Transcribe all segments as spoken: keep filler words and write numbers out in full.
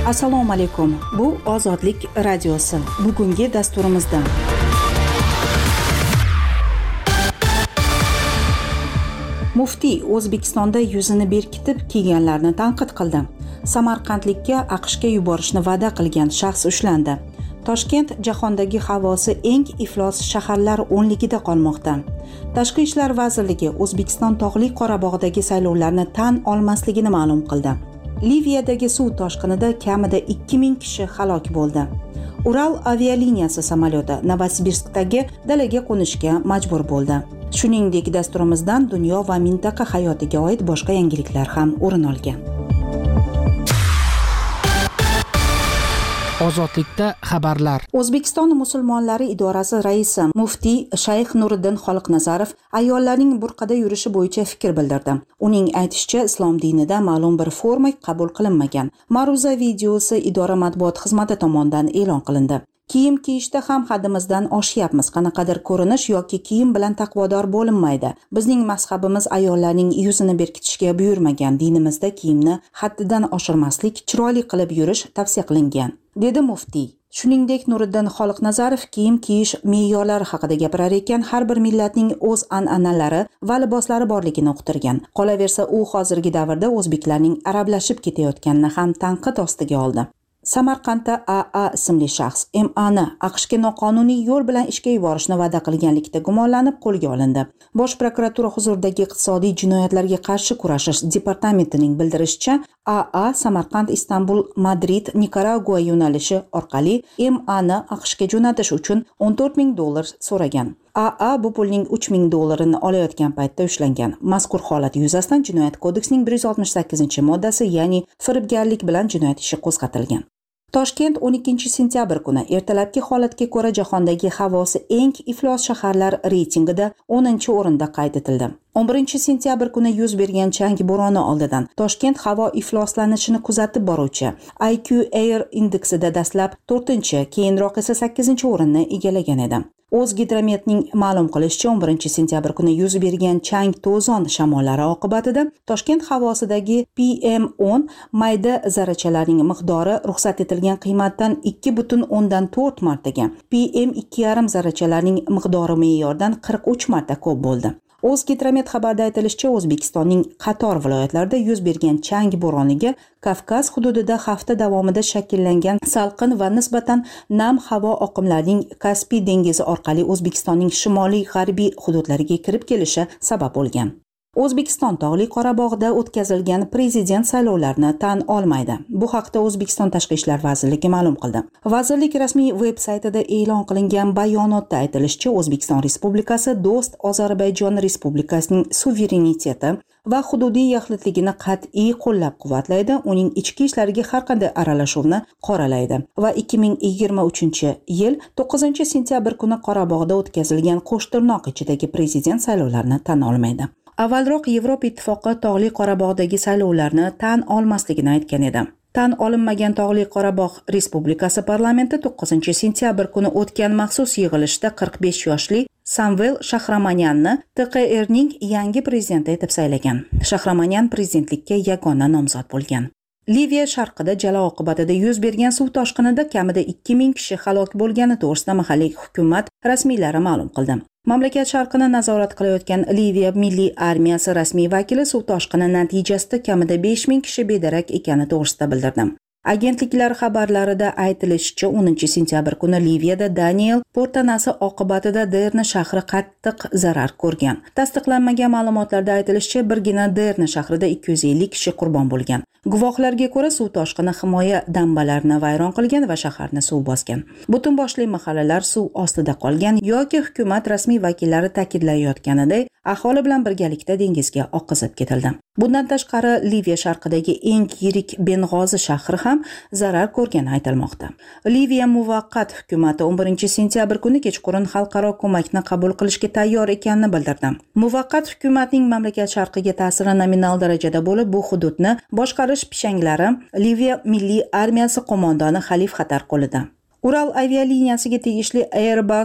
Assalomu alaykum. Bu Ozodlik radiosi. Bugungi dasturimizda Muftiy O'zbekistonda yuzini berkitib kiyganlarni tanqid qildi. Samarqandlikka AQShga yuborishni va'da qilgan shaxs ushlandi. Toshkent jahondagi havosi eng iflos shaharlar o'nligida qolmoqda. Tashqi ishlar vazirligi O'zbekiston tog'li Qorabog'dagi saylovlarni tan olmasligini ma'lum qildi. Liviyadagi suv toshqinida kamida ikki ming kishi halok bo'ldi. Ural avialiniyasi samolyoti Novosibirskdagi dalaga qo'nishga majbur bo'ldi. Shuningdek, dasturimizdan dunyo va mintaqa hayotiga oid boshqa yangiliklar ham o'rin olgan. Ozodlikda xabarlar. O'zbekiston musulmonlari idorasi raisi muftiy Shayx Nuriddin Xoliqnazarov ayollarning burqada yurishi bo'yicha fikr bildirdi. Uning aytishicha, islom dinida ma'lum bir forma qabul qilinmagan. Ma'ruza videosi idora matbuot xizmati tomonidan e'lon qilindi. Kiyim kiyishda ham haddimizdan oshyapmiz. Qanaqadir ko'rinish yoki kiyim bilan taqvodor bo'linmaydi. Bizning mazhabimiz ayollarning yuzini berkitishga buyurmagan. Dinimizda kiyimni haddidan oshirmaslik, chiroyli qilib yurish tavsiya qilingan, dedi muftiy. Shuningdek, Nuriddin Xoliqnazarov kiyim kiyish me'yorlari haqida gapirar ekan, har bir millatning o'z an'analari va liboslari borligini uqtirgan. Qolaversa, u hozirgi davrda o'zbeklarning arablashib ketayotganini ham tanqid ostiga oldi. Samarqandda A A ismli shaxs M A ni AQShga noqonuniy yo'l bilan ishga yuborishni va'da qilganlikda gumonlanib qo'lga olindi. Bosh prokuratura huzuridagi iqtisodiy jinoyatlarga qarshi kurashish departamentining bildirishicha, A A Samarqand, Istanbul, Madrid, Nikaragua yo'nalishi orqali M A ni AQShga jo'natish uchun o'n to'rt ming dollar so'ragan. A A bu pulning uch ming dollarini olayotgan paytda ushlangan. Mazkur holat yuzasidan Jinoyat kodeksining bir yuz oltmish sakkizinchi moddasi, ya'ni firibgarlik bilan jinoyat ishi qo'zg'atilgan. Toshkent o'n ikkinchi sentyabr kuni ertalabki holatga ko'ra jahondagi havosi eng iflos shaharlar reytingida o'ninchi o'rinda qayd etildi. o'n birinchi sentyabr kuni yuz bergan chang bo'roni oldidan Toshkent havo ifloslanishini kuzatib boruvchi I Q Air indeksida dastlab to'rtinchi, keyinroq esa sakkizinchi o'rinni egallagan edi. O'zgidrometning ma'lum qilishicha, o'n birinchi sentyabr kuni yuz bergan chang to'zon shamollari oqibatida Toshkent havosidagi P M o'n mayda zarrachalarning miqdori ruxsat etilgan qiymatdan ikki butun o'ndan to'rt martaga, P M ikki yarim zarrachalarning miqdori me'yordan qirq uch marta ko'p bo'ldi. O'zgidromet xabarda aytilishicha, O'zbekistonning qator viloyatlarida yuz bergan chang bo'roniga Kavkaz hududida hafta davomida shakllangan salqin va nisbatan nam havo oqimlarining Kaspiy dengizi orqali O'zbekistonning shimoliy g'arbiy hududlariga kirib kelishi sabab bo'lgan. O'zbekiston tog'li Qorabog'da o'tkazilgan prezident saylovlarini tan olmaydi. Bu haqda O'zbekiston Tashqi ishlar vazirligi ma'lum qildi. Vazirlik rasmiy veb-saytida e'lon qilingan bayonotda aytilishicha, O'zbekiston Respublikasi do'st Ozarbayjon Respublikasining suvereniteti va hududiy yaxlitligini qat'iy qo'llab-quvvatlaydi, uning ichki ishlariga har qanday aralashuvni qoralaydi va ikki ming yigirma uchinchi yil to'qqizinchi sentyabr kuni Qorabog'da o'tkazilgan qo'shtirnoq ichidagi prezident saylovlarini tan olmaydi. Avvalroq Yevropa Ittifoqi tog'li Qorabog'dagi saylovlarni tan olmasligini aytgan edi. Tan olinmagan tog'li Qorabog' Respublikasi parlamenti to'qqizinchi sentyabr kuni o'tgan maxsus yig'ilishda qirq besh yoshli Samvel Shahramanyanni T Q R'ning yangi prezidenti etib saylagan. Shahramanyan prezidentlikka yagona nomzod bo'lgan. Liviya sharqida jala oqibatida yuz bergan suv toshqinida kamida ikki ming kishi halok bo'lgani to'g'risida mahalliy hukumat rasmiylari ma'lum qildi. Mamlakat sharqini nazorat qilayotgan Liviya milliy armiyasi rasmiy vakili suv toshqini natijasida kamida besh ming kishi bedarak ekani to'g'risida bildirdi. Agentliklar xabarlarida aytilishicha, o'ninchi sentyabr kuni Liviyada Daniel portlanasi oqibatida Derna shahri qattiq zarar ko'rgan. Tasdiqlanmagan ma'lumotlarda aytilishicha, birgina Derna shahrida ikki yuz ellik kishi qurbon bo'lgan. Guvohlarga ko'ra, suv toshqini himoya dambalarini vayron qilgan va shaharni suv bosgan. Butun boshli mahallalar suv ostida qolgan yoki hukumat rasmiy vakillari ta'kidlayotganidek, aholi bilan birgalikda dengizga oqizib ketildi. Bundan tashqari, Liviya sharqidagi eng yirik Beng'ozi shahri ham zarar ko'rgani aytilmoqda. Liviya muvaqqat hukumati o'n birinchi sentyabr kuni kechqurun xalqaro ko'makni qabul qilishga tayyor ekanini bildirdi. Muvaqqat hukumatning mamlakat sharqiga ta'siri nominal darajada bo'lib, bu hududni boshqarish pishanglari Liviya milliy armiyasi qo'mondoni Xalif Xatar qo'lida. Ural avialiniyasiga tegishli Airbus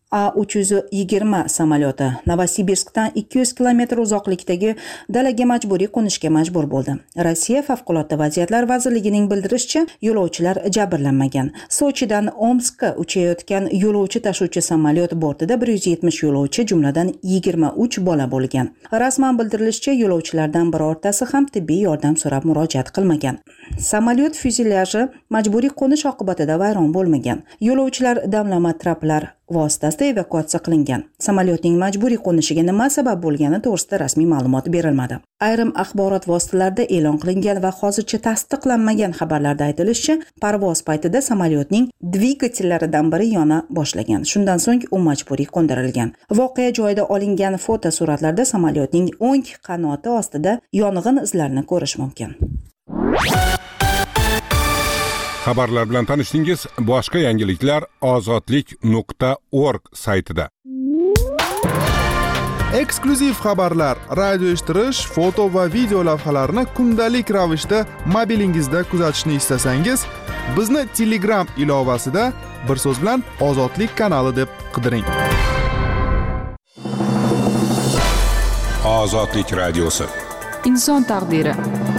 A uch yuz yigirma samolyoti Novosibirskdan ikki yuz kilometr uzoqlikdagi dalaga majburiy qo'nishga majbur bo'ldi. Rossiya favqulodda vaziyatlar vazirligining bildirishicha, yo'lovchilar jabrlanmagan. Sochidan Omskka uchayotgan yo'lovchi tashuvchi samolyot bortida bir yuz yetmish yo'lovchi, jumladan yigirma uch bola bo'lgan. Rasman bildirilishicha, yo'lovchilardan birortasi ham tibbiy yordam so'rab murojaat qilmagan. Samolyot fyuzelaji majburiy qo'nish oqibatida vayron bo'lmagan. Yo'lovchilar damlama traplar vositasida evakuatsiya qilingan. Samolyotning majburiy qo'nishiga nima sabab bo'lgani to'g'risida rasmiy ma'lumot berilmadi. Ayrim axborot vositalarida e'lon qilingan va hozircha tasdiqlanmagan xabarlarda aytilishicha, parvoz paytida samolyotning dvigatellaridan biri yona boshlagan. Shundan so'ng u majburiy qo'ndirilgan. Voqea joyida olingan fotosuratlarda samolyotning o'ng qanoti ostida yong'in izlarini ko'rish mumkin. Xabarlar bilan tanishdingiz. Boshqa yangiliklar ozodlik nuqta org saytida. Eksklyuziv xabarlar, radio eshittirish, foto va video lavhalarni kundalik ravishda mobilingizda kuzatishni istasangiz, bizni Telegram ilovasida bir so'z bilan Ozodlik kanali deb qidiring. Ozodlik radiosi. Inson taqdiri.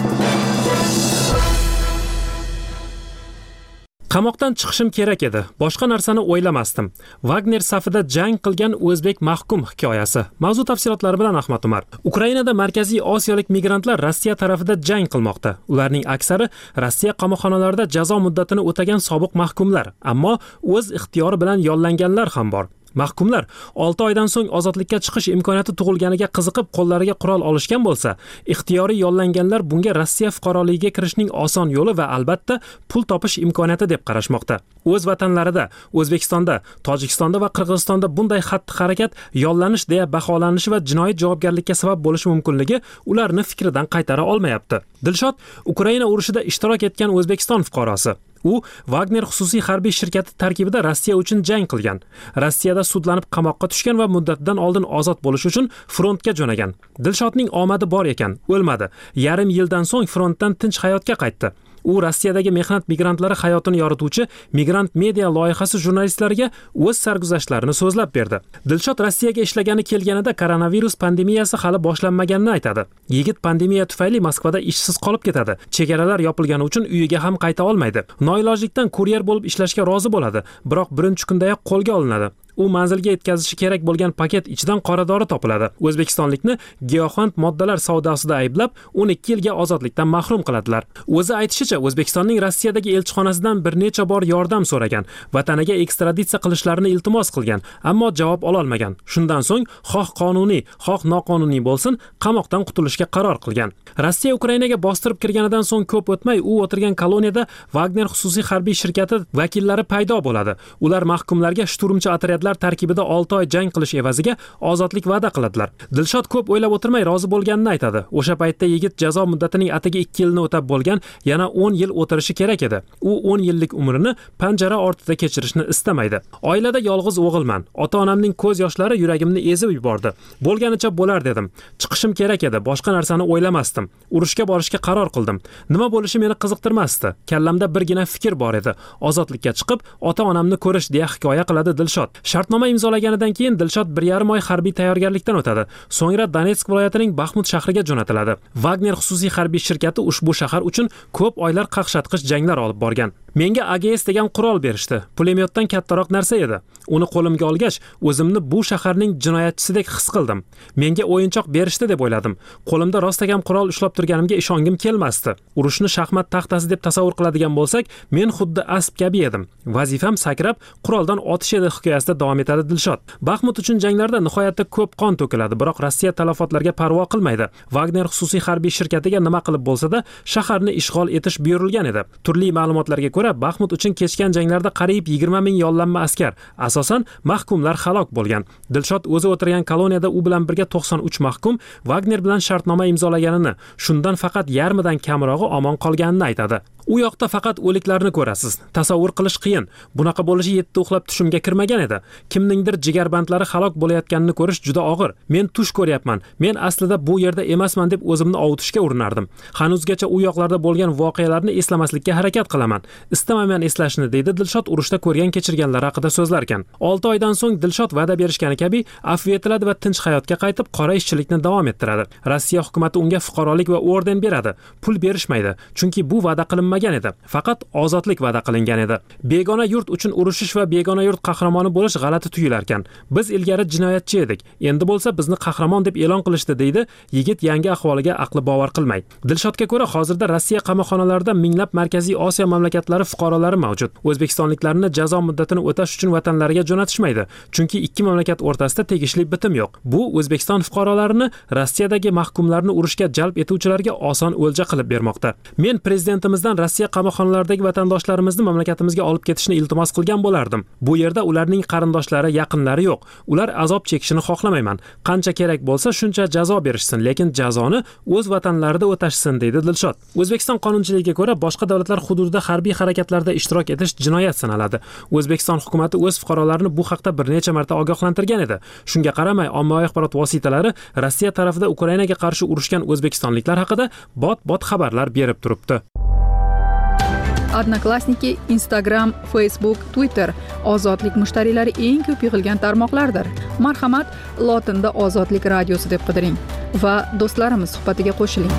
Qamoqdan chiqishim kerak edi. Boshqa narsani o'ylamasdim. Wagner safida jang qilgan o'zbek mahkum hikoyasi. Mavzu tafsilotlari bilan Ahmad Umar. Ukrainada Markaziy Osiyolik migrantlar Rossiya tarafida jang qilmoqda. Ularning aksari Rossiya qamoqxonalarida jazo muddatini o'tagan sobiq mahkumlar, ammo o'z ixtiyori bilan yollanganlar ham bor. Mahkumlar olti oydan so'ng ozodlikka chiqish imkoniyati tug'ilganiga qiziqib qo'llariga qurol olishgan bo'lsa, ixtiyoriy yollanganlar bunga Rossiya fuqaroligiga kirishning oson yo'li va albatta pul topish imkoniyati deb qarashmoqda. O'z vatanlarida, O'zbekistonda, Tojikistonda va Qirg'izistonda bunday xatti-harakat yollanish deya baholanishi va jinoiy javobgarlikka sabab bo'lishi mumkinligi ularni fikridan qaytara olmayapti. Dilshod Ukraina urushida ishtirok etgan O'zbekiston fuqarosi. U Wagner xususiy harbiy shirkati tarkibida Rossiya uchun jang qilgan. Rossiyada sudlanib qamoqqa tushgan va muddatidan oldin ozod bo'lish uchun frontga jo'nagan. Dilshodning omadi bor ekan, o'lmadi. Yarim yildan so'ng frontdan tinch hayotga qaytdi. U Rossiyadagi mehnat migrantlari hayotini yorituvchi Migrant Media loyihasi jurnalistlariga o'z sarguzashtlarini so'zlab berdi. Dilshod Rossiyaga ishlagani kelganida koronavirus pandemiyasi hali boshlanmaganini aytadi. Yigit pandemiya tufayli Moskvada ishsiz qolib ketadi. Chegaralar yopilgani uchun uyiga ham qayta olmaydi. Noilojlikdan kuryer bo'lib ishlashga rozi bo'ladi, biroq birinchi kundayoq qo'lga olinadi. U manzilga yetkazishi kerak bo'lgan paket ichidan qoradori topiladi. O'zbekistonlikni giyohvand moddalar savdosida ayblab, o'n ikki yilga ozodlikdan mahrum qiladilar. O'zi aytishicha, O'zbekistonning Rossiyadagi elchixonasidan bir necha bor yordam so'ragan, vataniga ekstraditsiya qilishlarini iltimos qilgan, ammo javob ola olmagan. Shundan so'ng xoh qonuniy, xoh noqonuniy bo'lsin, qamoqdan qutulishga qaror qilgan. Rossiya Ukrainaga bostirib kirganidan so'ng ko'p o'tmay u o'tirgan koloniyada Wagner xususiy harbiy shirkati vakillari paydo bo'ladi. Ular mahkumlarga shturmchi otryadlar tarkibida olti oy jang qilish evaziga ozodlik va'da qiladilar. Dilshod ko'p o'ylab o'tirmay rozi bo'lganini aytadi. O'sha paytda yigit jazo muddatining atigi ikki yilni o'tab bo'lgan, yana o'n yil o'tirishi kerak edi. U o'n yillik umrini panjara ortida kechirishni istamaydi. Oilada yolg'iz o'g'ilman. Ota-onamning ko'z yoshlari yuragimni ezib yubordi. Bo'lganicha bo'lar dedim. Chiqishim kerak edi, boshqa narsani o'ylamasdim. Urushga borishga qaror qildim. Nima bo'lishi meni qiziqtirmasdi. Kallamda birgina fikr bor edi. Ozodlikka chiqib, ota-onamni ko'rish deya hikoya qiladi Dilshod. Shartnoma imzolaganidan keyin Dilshod bir yarim oy harbiy tayyorgarlikdan o'tadi. So'ngra Donetsk viloyatining Baxmut shahriga jo'natiladi. Wagner xususiy harbiy shirkati ushbu shahar uchun ko'p oylar qaqshatqich janglar olib borgan. Menga A G S degan qurol berishdi. Pulemyotdan kattaroq narsa edi. Uni qo'limga olgach, o'zimni bu shaharning jinoyatchisidek his qildim. Menga o'yinchoq berishdi deb o'yladim. Qo'limda rostakam qurol ushlab turganimga ishongim kelmasdi. Urushni shaxmat taxtasi deb tasavvur qiladigan bo'lsak, men xuddi asp kabi edim. Vazifam sakrab quroldan otish edi hikoyasida davom etadi Dilshod. Baxmut uchun janglarda nihoyatda ko'p qon to'kiladi, biroq Rossiya talafotlarga parvo qilmaydi. Wagner xususiy harbiy shirkatiga nima qilib bo'lsa-da, shaharni ishg'ol etish buyurilgan edi. Turli ma'lumotlarga ko'ra, Baxmut uchun kechgan janglarda qariyb yigirma ming yollanma askar, asosan mahkumlar halok bo'lgan. Dilshod o'zi o'tirgan koloniyada u bilan birga to'qson uch mahkum Wagner bilan shartnoma imzolaganini, shundan faqat yarmidan kamrog'i omon qolganini aytadi. U yoqda faqat o'liklarni ko'rasiz. Tasavvur qilish qiyin. Bunaqa bo'lishi yetti uxlab tushimga kirmagan edi. Kimningdir jigarbandlari halok bo'layotganini ko'rish juda og'ir. Men tush ko'ryapman. Men aslida bu yerda emasman deb o'zimni ovutishga urinardim. Hanuzgacha u yoqlarda bo'lgan voqealarni eslamaslikka harakat qilaman. Istamayman eslashni, deydi Dilshod urushda ko'rgan kechirganlari haqida so'zlarkan. olti oydan so'ng Dilshod va'da berishgani kabi afv etiladi va tinch hayotga qaytib qora ishchilikni davom ettiradi. Rossiya hukumatı unga fuqarolik va orden beradi. Pul berishmaydi, chunki bu va'da qilinmagan edi. Faqat ozodlik va'da qilingan edi. Begona yurt uchun urushish va begona yurt qahramoni bo'lish g'alati tuyular ekan. Biz ilgari jinoyatchi edik. Endi bo'lsa bizni qahramon deb e'lon qilishdi, deydi yigit yangi ahvoliga aqli bovar qilmay. Dilshodga ko'ra, hozirda Rossiya qamoqxonalarida minglab Markaziy Osiyo mamlakatlari fuqarolari mavjud. O'zbekistonliklarni jazo muddatini o'tash uchun vatanlariga jo'natishmaydi, chunki ikki mamlakat o'rtasida tegishli bitim yo'q. Bu O'zbekiston fuqarolarini Rossiyadagi mahkumlarni urushga jalb etuvchilarga oson o'lja qilib bermoqda. Men prezidentimizdan Rossiya qamoqxonalaridagi vatandoshlarimizni mamlakatimizga olib ketishni iltimos qilgan bo'lardim. Bu yerda ularning qarindoshlari, yaqinlari yo'q. Ular azob chekishini xohlamayman. Qancha kerak bo'lsa shuncha jazo berishsin, lekin jazoni o'z vatanlarida o'tashsin, deydi Dilshod. O'zbekiston qonunchiligiga ko'ra, boshqa davlatlar hududida harbiy harakatlarda ishtirok etish jinoyat sanaladi. O'zbekiston hukumatı o'z fuqarolarini bu haqda bir necha marta ogohlantirgan edi. Shunga qaramay, ommaviy axborot vositalari Rossiya tarafida Ukrainaga qarshi urushgan o'zbekistonliklar haqida bot-bot xabarlar berib turibdi. Odnoklassniki, Instagram, Facebook, Twitter ozodlik mushtariylari eng ko'p yig'ilgan tarmoqlardir. Marhamat, lotinda Ozodlik radiosi deb qidiring va do'stlarimiz suhbatiga qo'shiling.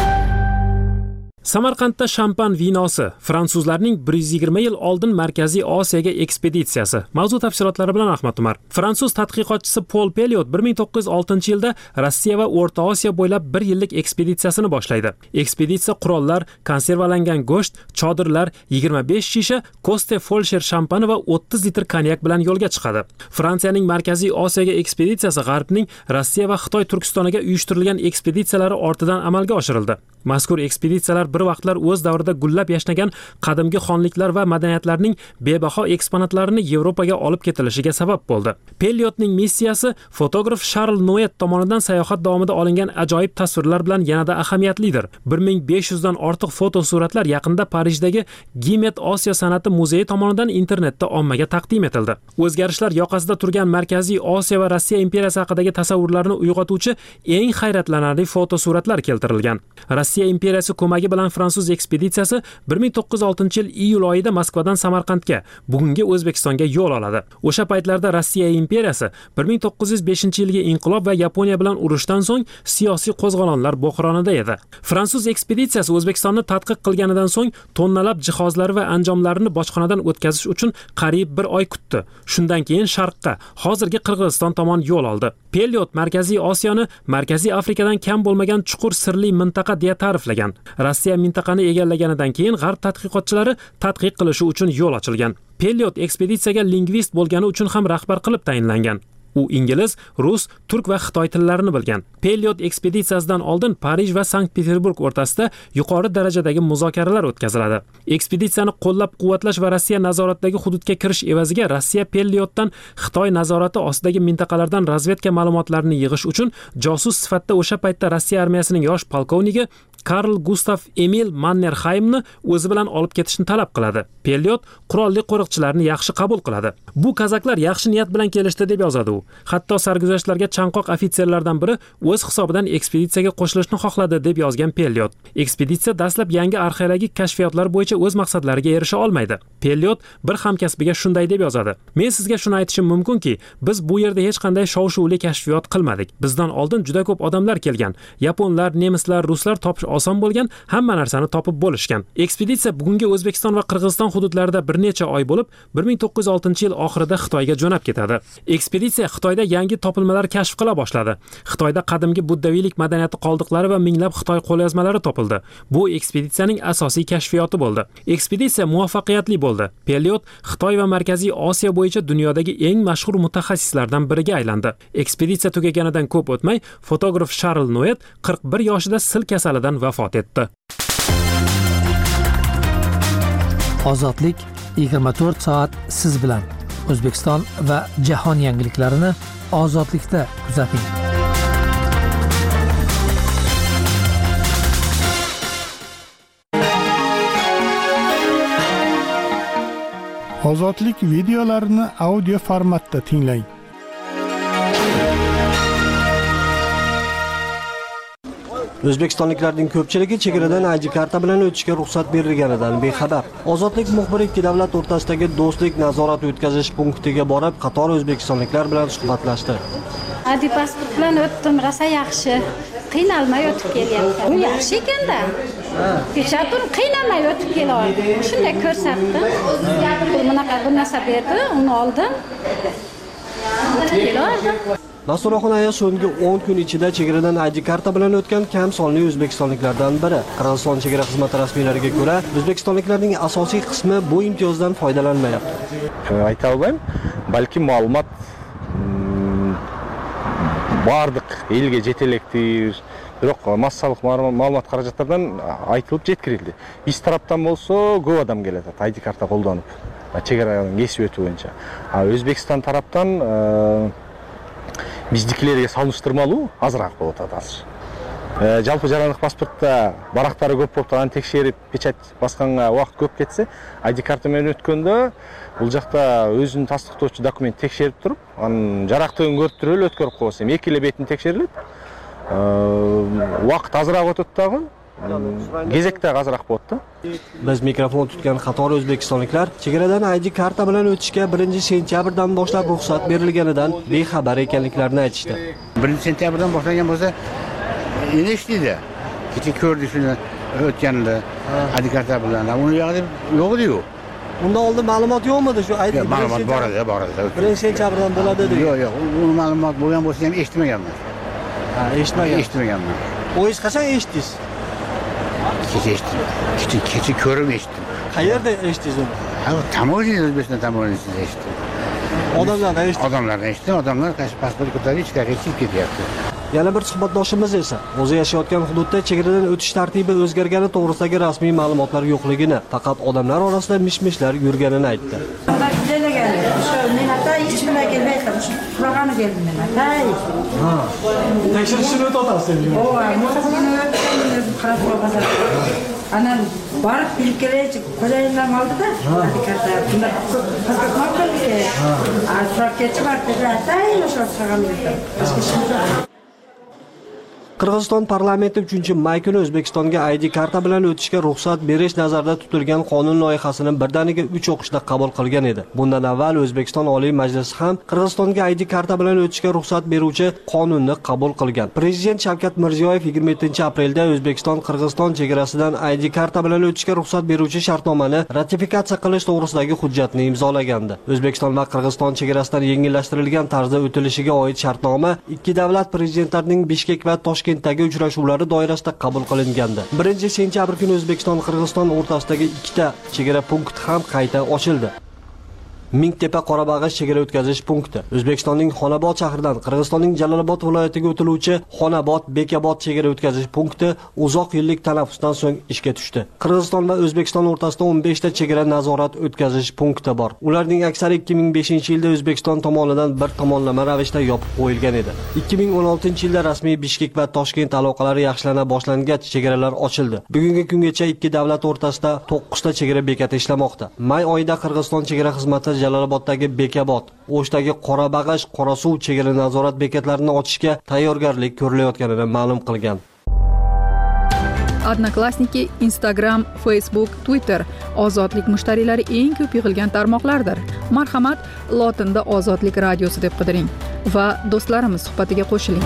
Samarqandda shampan vinosi, fransuzlarning bir yuz yigirma yil oldin Markaziy Osiyoga ekspeditsiyasi. Mavzu tafsilotlari bilan Ahmad Umar. Fransuz tadqiqotchisi Paul Pelliot bir ming to'qqiz yuz oltinchi yilda Rossiya va O'rta Osiyo bo'ylab bir yillik ekspeditsiyasini boshlaydi. Ekspeditsiya qurollar, konservalangan go'sht, chodirlar, yigirma besh shisha Koste Folsher shampani va o'ttiz litr konyak bilan yo'lga chiqadi. Fransiyaning Markaziy Osiyoga ekspeditsiyasi G'arbning Rossiya va Xitoy Turkistoniga uyushtirilgan ekspeditsiyalari ortidan amalga oshirildi. Mazkur ekspeditsiyalar bir vaqtlar o'z davrida gullab yashnagan qadimgi xonliklar va madaniyatlarning bebaho eksponatlarini Yevropaga olib ketilishiga sabab bo'ldi. Pelliotning missiyasi fotograf Charles Noet tomonidan sayohat davomida olingan ajoyib tasvirlar bilan yanada ahamiyatlidir. bir ming besh yuz dan ortiq fotosuratlar yaqinda Parijdagi Gimet Osiyo san'ati muzeyi tomonidan internetda ommaga taqdim etildi. O'zgarishlar yoqasida turgan Markaziy Osiyo va Rossiya imperiyasi haqidagi tasavvurlarni uyg'otuvchi eng hayratlanarli fotosuratlar keltirilgan. Rossiya imperiyasi ko'magi bilan fransuz ekspeditsiyasi bir ming to'qqiz yuz oltinchi yil iyul oyida Moskvadan Samarqandga, bugungi O'zbekistonga yo'l oladi. O'sha paytlarda Rossiya imperiyasi bir ming to'qqiz yuz beshinchi yilgi inqilob va Yaponiya bilan urushdan so'ng siyosiy qo'zg'olonlar bo'hronida edi. Fransuz ekspeditsiyasi O'zbekistonni tadqiq qilganidan so'ng tonnalab jihozlar va anjomlarini bojxonadan o'tkazish uchun qariyb bir oy kutdi. Shundan keyin sharqqa, hozirgi Qirg'iziston tomon yo'l oldi. Pelliot Markaziy Osiyoni Markaziy Afrikadan kam bo'lmagan chuqur sirli mintaqa deya ta'riflagan. Rossiya mintaqani egallaganidan keyin G'arb tadqiqotchilari tadqiq qilishi uchun yo'l ochilgan. Pelliot ekspeditsiyaga lingvist bo'lgani uchun ham rahbar qilib tayinlangan. U ingliz, rus, turk va xitoy tillarini bilgan. Pelliot ekspeditsiyasidan oldin Parij va Sankt-Peterburg o'rtasida yuqori darajadagi muzokaralar o'tkaziladi. Ekspeditsiyani qo'llab-quvvatlash va Rossiya nazoratidagi hududga kirish evaziga Rossiya Pelliotdan Xitoy nazorati ostidagi mintaqalardan razvedka ma'lumotlarini yig'ish uchun josus sifatida o'sha paytda Rossiya armiyasining yosh polkovniki Karl Gustav Emil Mannerheimni o'zi bilan olib ketishni talab qiladi. Pelliot qurolli qo'riqchilarni yaxshi qabul qiladi. Bu kazaklar yaxshi niyat bilan kelishdi deb yozadi u. Hatto sarguzashtlarga chanqoq ofitserlardan biri o'z hisobidan ekspeditsiyaga qo'shilishni xohladi deb yozgan Pelliot. Ekspeditsiya dastlab yangi arxeologik kashfiyotlar bo'yicha o'z maqsadlariga erisha olmaydi. Pelliot bir hamkasbiga shunday deb yozadi: "Men sizga shuni aytishim mumkinki, biz bu yerda hech qanday shov-shuvli kashfiyot qilmadik. Bizdan oldin juda ko'p odamlar kelgan. Yaponlar, nemislar, ruslar topish oson bo'lgan, hamma narsani topib bo'lishgan." Ekspeditsiya bugungi O'zbekiston va Qirg'iziston hududlarida bir necha oy bo'lib, bir ming to'qqiz yuz oltinchi yil oxirida Xitoyga jo'nab ketadi. Ekspeditsiya Xitoyda yangi topilmalar kashf qila boshladi. Xitoyda qadimgi buddaviylik madaniyati qoldiqlari va minglab Xitoy qo'lyozmalari topildi. Bu ekspeditsiyaning asosiy kashfiyoti bo'ldi. Ekspeditsiya muvaffaqiyatli bo'ldi. Pelliot Xitoy va Markaziy Osiyo bo'yicha dunyodagi eng mashhur mutaxassislardan biriga aylandi. Ekspeditsiya tugaganidan ko'p o'tmay, fotograf Charles Noet qirq bir yoshida sil kasalidan vafot etdi. Ozodlik yigirma to'rt soat siz bilan. O'zbekiston va jahon yangiliklarini ozodlikda kuzating. Ozodlik videolarini audio formatda tinglang. O'zbekistonliklarning ko'pchiligi chegaradan I D karta bilan o'tishga ruxsat berilganidan bexabar. Ozodlik muxbiri ikki davlat o'rtasidagi do'stlik nazorat o'tkazish punktiga borib, qator o'zbekistonliklar bilan suhbatlashdi. I D pasport bilan o'tdim, rosa yaxshi. Qiynalmay o'tib kelyapti. U yaxshi ekanda. Kechatur qiynalmay o'tib kelyapti. Shunday ko'rsatdi. Bu bunaqa bir narsa berdi, uni oldim. Nasuraxon aya so'nggi o'n kun ichida chegaradan I D karta bilan o'tgan kam sonli o'zbekistonliklardan biri. Qirg'iziston chegara xizmati rasmiylariga ko'ra, o'zbekistonliklarning asosiy qismi bu imtiyozdan foydalanmayapti. Ayta olmayman, balki ma'lumot bardıq elga жетелектир, biroq massалық ma'lumot xarajatlaridan aytılıb жеткирилdi. Biz tarafdan bolsa көп адам келет, I D karta қолданып, чегарадан кесип өтүү боюнча. А Өзбекстан тараптан биздикилерге салыштырмалуу азыраак болот азыр. Жалпы жарандык паспортто барактары көп болуп турган текшерип, печать басканга убакыт көп кетсе, I D карта менен өткөндө бул жакта өзүн тастыктоочу документ текшерип туруп, анын жарактыгын көрүп туруп эле өткөрүп койсо, эки эле бетин текшерилет. Убакыт азыраак өтөт дагы, кезек дагы азыраак болот да. Biz mikrofon tutgan qator o'zbekistonliklar chegaradan I D karta bilan o'tishga birinchi sentyabrdan boshlab ruxsat berilganidan bexabar ekanliklarini aytishdi. birinchi sentyabrdan boshlangan bo'lsa, endi ishlaydi. Kecha ko'rdik shuni o'tganida I D karta bilan. Uni yo'q yo'q edi-ku. Unda oldin ma'lumot yo'qmidi shu I D? Ma'lumot bor edi, bor edi. birinchi sentyabrdan bo'ladi dedi. Yo'q, yo'q, u ma'lumot bo'lgan bo'lsa ham eshitmaganman. Ha, eshitmagan. Eshitmaganman. O'zingiz qachon eshitdingiz? Kecha eshitdim. Kecha kecha ko'rib eshitdim. Qayerda eshitdingiz uni? Ha, tamoyil O'zbekiston tamoyilida eshitdim. Odamlardan eshitdim. Odamlardan eshitdim. Odamlar pasport ko'tarib ichkariga chiqib ketyapti. Yana bir suhbatdoshimiz esa o'zi yashayotgan hududda chegaradan o'tish tartibi o'zgargani to'g'risidagi rasmiy ma'lumotlar yo'qligini, faqat odamlar orasida mish-mishlar yurganini aytdi. Tekshirishni o'tasiz. Anan barib bilib kelaychi, xo'jayinlar oldida karta bunda pasport maqolga a so'rabkechi bor dedi, aytay o'sha so'ragan. Qirg'iziston parlamenti uchinchi may kuni O'zbekistonga I D karta bilan o'tishga ruxsat berish nazarda tutilgan qonun loyihasini birdaniga uch o'qishda qabul qilgan edi. Bundan avval O'zbekiston Oliy Majlisi ham Qirg'izistonga I D karta bilan o'tishga ruxsat beruvchi qonunni qabul qilgan. Prezident Shavkat Mirziyoyev yigirma yettinchi aprelda O'zbekiston Qirg'iziston chegarasidan I D karta bilan o'tishga ruxsat beruvchi shartnomani ratifikatsiya qilish to'g'risidagi hujjatni imzolagandi. O'zbekiston va Qirg'iziston chegarasidan yengillashtirilgan tarzda o'tilishiga oid shartnoma ikki davlat prezidentlarining Bishkek va Toshkentdagi uchrashuvlari doirasida qabul qilingandi. birinchi sentyabr kuni O'zbekiston Qirg'iziston o'rtasidagi ikkita chegara punkti ham qayta ochildi. Mingtepa Qorabag'ash chegara o'tkazish punkti. O'zbekistonning Xonobod shahridan Qirg'izistonning Jalolobod viloyatiga o'tiluvchi Xonobod Bekobod chegara o'tkazish punkti uzoq yillik tanaffusdan so'ng ishga tushdi. Qirg'iziston va O'zbekiston o'rtasida o'n besh ta chegara nazorat o'tkazish punkti bor. Ularning aksari ikki ming beshinchi yilda O'zbekiston tomonidan bir tomonlama ravishda yopib qo'yilgan edi. ikki ming o'n oltinchi yilda rasmiy Bishkek va Toshkent aloqalari yaxshilana boshlangach chegaralar ochildi. Bugungi kungacha ikki davlat o'rtasida to'qqiz ta chegara bekati ishlamoqda. May oyida Qirg'iziston chegara xizmati Jaloloboddagi Bekobod, O'shdagi Qorabag'ash, Qorasuv chegara nazorat bekatlarini ochishga tayyorgarlik ko'rilayotganini ma'lum qilgan. Odnoklassniki, Instagram, Facebook, Twitter ozodlik mushtariylari eng ko'p yig'ilgan tarmoqlardir. Marhamat, lotinda Ozodlik radiosi deb qidiring va do'stlarimiz suhbatiga qo'shiling.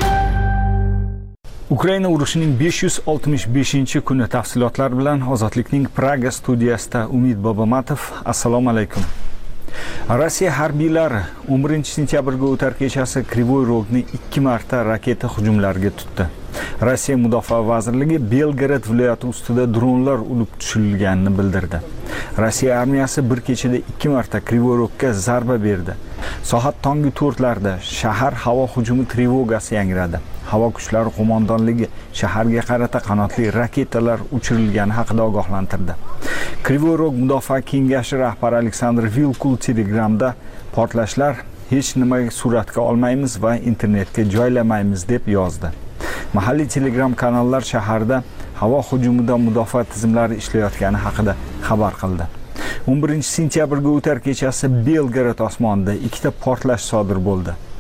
Ukraina urushining besh yuz oltmish beshinchi kuni tafsilotlari bilan Ozodlikning Praga studiyasida Umid Bobomatov. Assalomu alaykum. Rossiya harbiylari o'n birinchi sentyabrga o'tar kechasi Krivoy Rogni ikki marta raketa hujumlariga tutdi. Rossiya Mudofaa vazirligi Belgorod viloyati ustida dronlar urib tushirilganini bildirdi. Rossiya armiyasi bir kechada ikki marta Krivoy Rogga zarba berdi. Soat tongi to'rtlarda shahar havo hujumi trevogasi yangradi. Havo kuchlari qo'mondonligi shaharga qarata qanotli raketalar uchirilgani haqida ogohlantirdi. Krivoy Rog mudofaa kengashi rahbari Aleksandr Vilkul Telegramda portlashlar hech nima suratga olmaymiz va internetga joylamaymiz deb yozdi. Mahalliy Telegram kanallar shaharda havo hujumida mudofaa tizimlari ishlayotgani haqida xabar qildi. o'n birinchi sentyabrga o'tar kechasi Belgorod osmonida ikkita portlash sodir bo'ldi.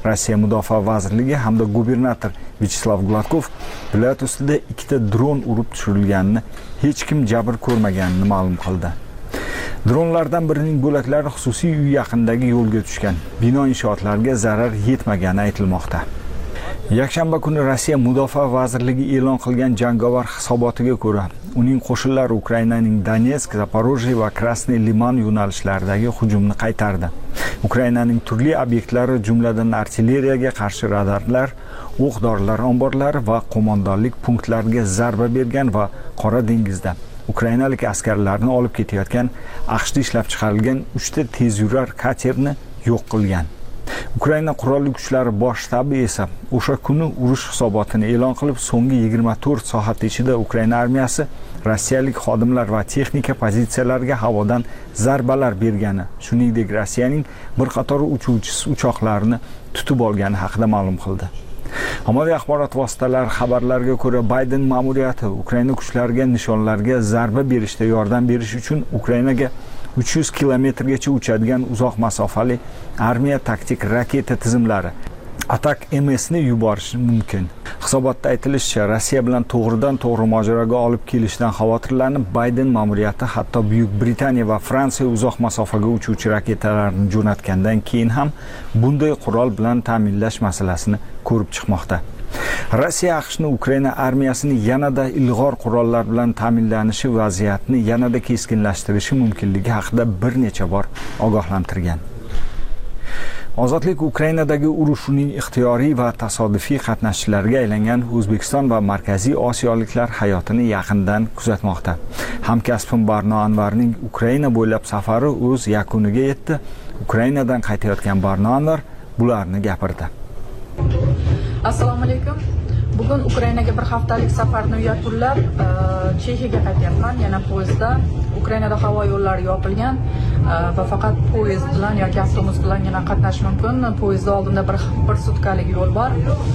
Rossiya Mudofaa vazirligi hamda gubernator Vyacheslav Gladkov viloyat ustida ikkita dron urib tushirilganini, hech kim jabr ko'rmaganini ma'lum qildi. Dronlardan birining bo'laklari xususiy uy yaqinidagi yo'lga tushgan. Bino inshootlariga zarar yetmagani aytilmoqda. Yakshanba kuni Rossiya Mudofaa vazirligi e'lon qilgan jangovar hisobotiga ko'ra, uning qo'shinlari Ukrainaning Donetsk, Zaporojye va Krasnoy Liman yo'nalishlaridagi hujumni qaytardi. Ukrainaning turli obyektlari, jumladan artilleriyaga qarshi radarlar, o'q-dorilar omborlari va qo'mondonlik punktlariga zarba bergan va Qora dengizda ukrainalik askarlarni olib ketayotgan AQShda ishlab chiqarilgan uchta tezyurar katerni yo'q qilgan. Ukraina qurolli kuchlari bosh shtabi esa o'sha kuni urush hisobotini e'lon qilib, so'nggi yigirma to'rt soat ichida Ukraina armiyasi rossiyalik xodimlar va texnika pozitsiyalariga havodan zarbalar bergani, shuningdek Rossiyaning bir qator uchuvchi uchoqlarini tutib olgani haqida ma'lum qildi. Ommaviy axborot vositalari xabarlariga ko'ra, Bayden ma'muriyati Ukraina kuchlariga nishonlarga zarba berishda yordam berish uchun Ukrainaga uch yuz kilometrgacha uchadigan uzoq masofali armiya taktik raketa tizimlari Atak M S ni yuborishi mumkin. Hisobotda aytilishicha, Rossiya bilan to'g'ridan-to'g'ri mojaroga olib kelishdan xavotirlanib, Bayden ma'muriyati hatto Buyuk Britaniya va Fransiya uzoq masofaga uchuvchi raketalarni jo'natgandan keyin ham bunday qurol bilan ta'minlash masalasini ko'rib chiqmoqda. Rossiya AQShni Ukraina armiyasini yanada ilg'or qurollar bilan ta'minlanishi vaziyatni yanada keskinlashtirishi mumkinligi haqida bir necha bor ogohlantirgan. Ozodlik Ukrainadagi urushining ixtiyoriy va tasodifiy qatnashchilariga aylangan O'zbekiston va Markaziy Osiyoliklar hayotini yaqindan kuzatmoqda. Hamkasbim Barno Anvarning Ukraina bo'ylab safari o'z yakuniga yetdi. Ukrainadan qaytayotgan Barno Anvar bularni gapirdi. Assalomu alaykum. Bugun Ukrainaga bir haftalik safarni yakunlab, Chexiyaga qaytyapman. Yana poyezdda. Ukrainada havo yo'llari yopilgan va faqat poyezd bilan yoki avtobus bilan yana qatnash mumkin. Poyezdda oldinda bir bir sutkalik yo'l bor.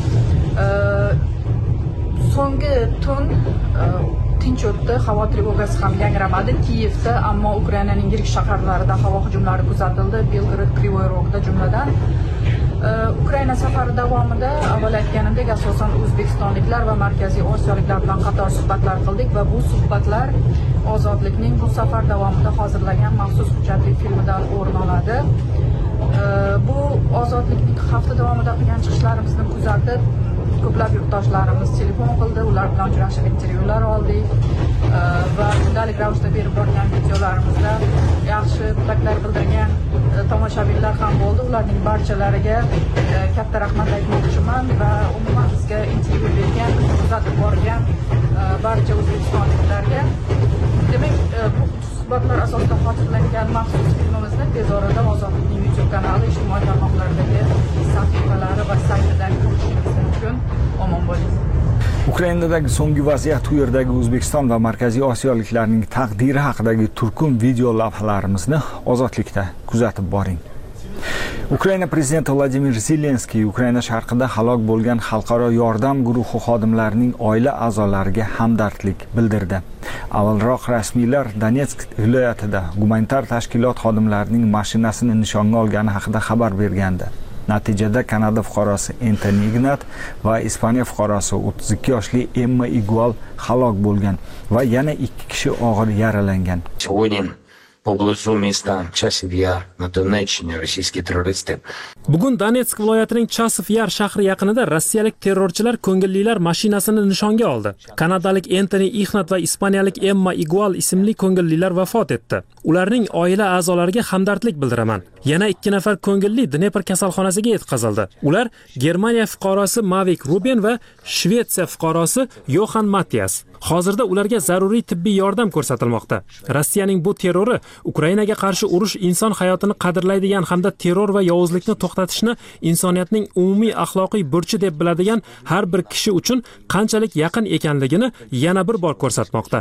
So'nggi tun tinch o'tdi, havo trevogasi ham yangramadi Kiyevda, ammo Ukrainaning yirik shaharlarida havo hujumlari kuzatildi, Belgrad, Krivoy Rogda jumladan. Ukraina safari davomida avval aytganimdek asosan o'zbekistonliklar va markaziy osiyoliklar bilan qator suhbatlar qildik va bu suhbatlar Ozodlikning bu safar davomida hozirlagan maxsus hujjatli filmidan o'rin oladi. Bu Ozodlikning hafta davomida qilgan chiqishlarimizni kuzatib, ko'plab yurtdoshlarimiz telefon qildi, ular bilan uchrashib intervyular oldik va kundalik ravishda berib borgan videolarimizda yaxshi tilaklar bildirgan tomoshabinlar ham bo'ldi. Ularning barchalariga katta rahmat aytmoqchiman va umuman bizga intervyu bergan, kuzatib borgan barcha o'zbekistonliklarga. Demak, bu suhbatlar asosida hozirlangan maxsus filmimizni tez orada Ozodlikning YouTube kanali, ijtimoiy tarmoqlardagi sahifalari va saytidan ko'rishingiz mumkin. Omon bo'ling. Ukrainadagi so'nggi vaziyat, u yerdagi O'zbekiston va Markaziy Osiyoliklarning taqdiri haqidagi turkum video lavhalarimizni Ozodlikda kuzatib boring. Ukraina prezidenti Vladimir Zelenskiy Ukraina sharqida halok bo'lgan xalqaro yordam guruhi xodimlarining oila a'zolariga hamdardlik bildirdi. Avvalroq rasmiylar Donetsk viloyatida gumanitar tashkilot xodimlarining mashinasini nishonga olgani haqida xabar bergandi. Natijada Kanada fuqarosi Anthony Ignat va Ispaniya fuqarosi o'ttiz ikki yoshli Emma Igual halok bo'lgan va yana ikki kishi og'ir yaralangan. Поблизу міста Часів Яр на Донеччині російські терористи. Bugun Donetsk viloyatining Chasiv Yar shahri yaqinida rossiyalik terrorchilar ko'ngillilar mashinasini nishonga oldi. Kanadalik Anthony Ignat va ispaniyalik Emma Igual ismli ko'ngillilar vafot etdi. Ularning oila a'zolariga hamdardlik bildiraman. Yana ikki nafar ko'ngilli Dnepr kasalxonasiga yetkazildi. Ular Germaniya fuqarosi Mavik Ruben va Shvetsiya fuqarosi Johan Matias. Hozirda ularga zaruriy tibbiy yordam ko'rsatilmoqda. Rossiyaning bu terrori Ukrainaga qarshi urush inson hayotini qadrlaydigan hamda terror va yovuzlikni to'xtatishni insoniyatning umumiy axloqiy burchi deb biladigan har bir kishi uchun qanchalik yaqin ekanligini yana bir bor ko'rsatmoqda.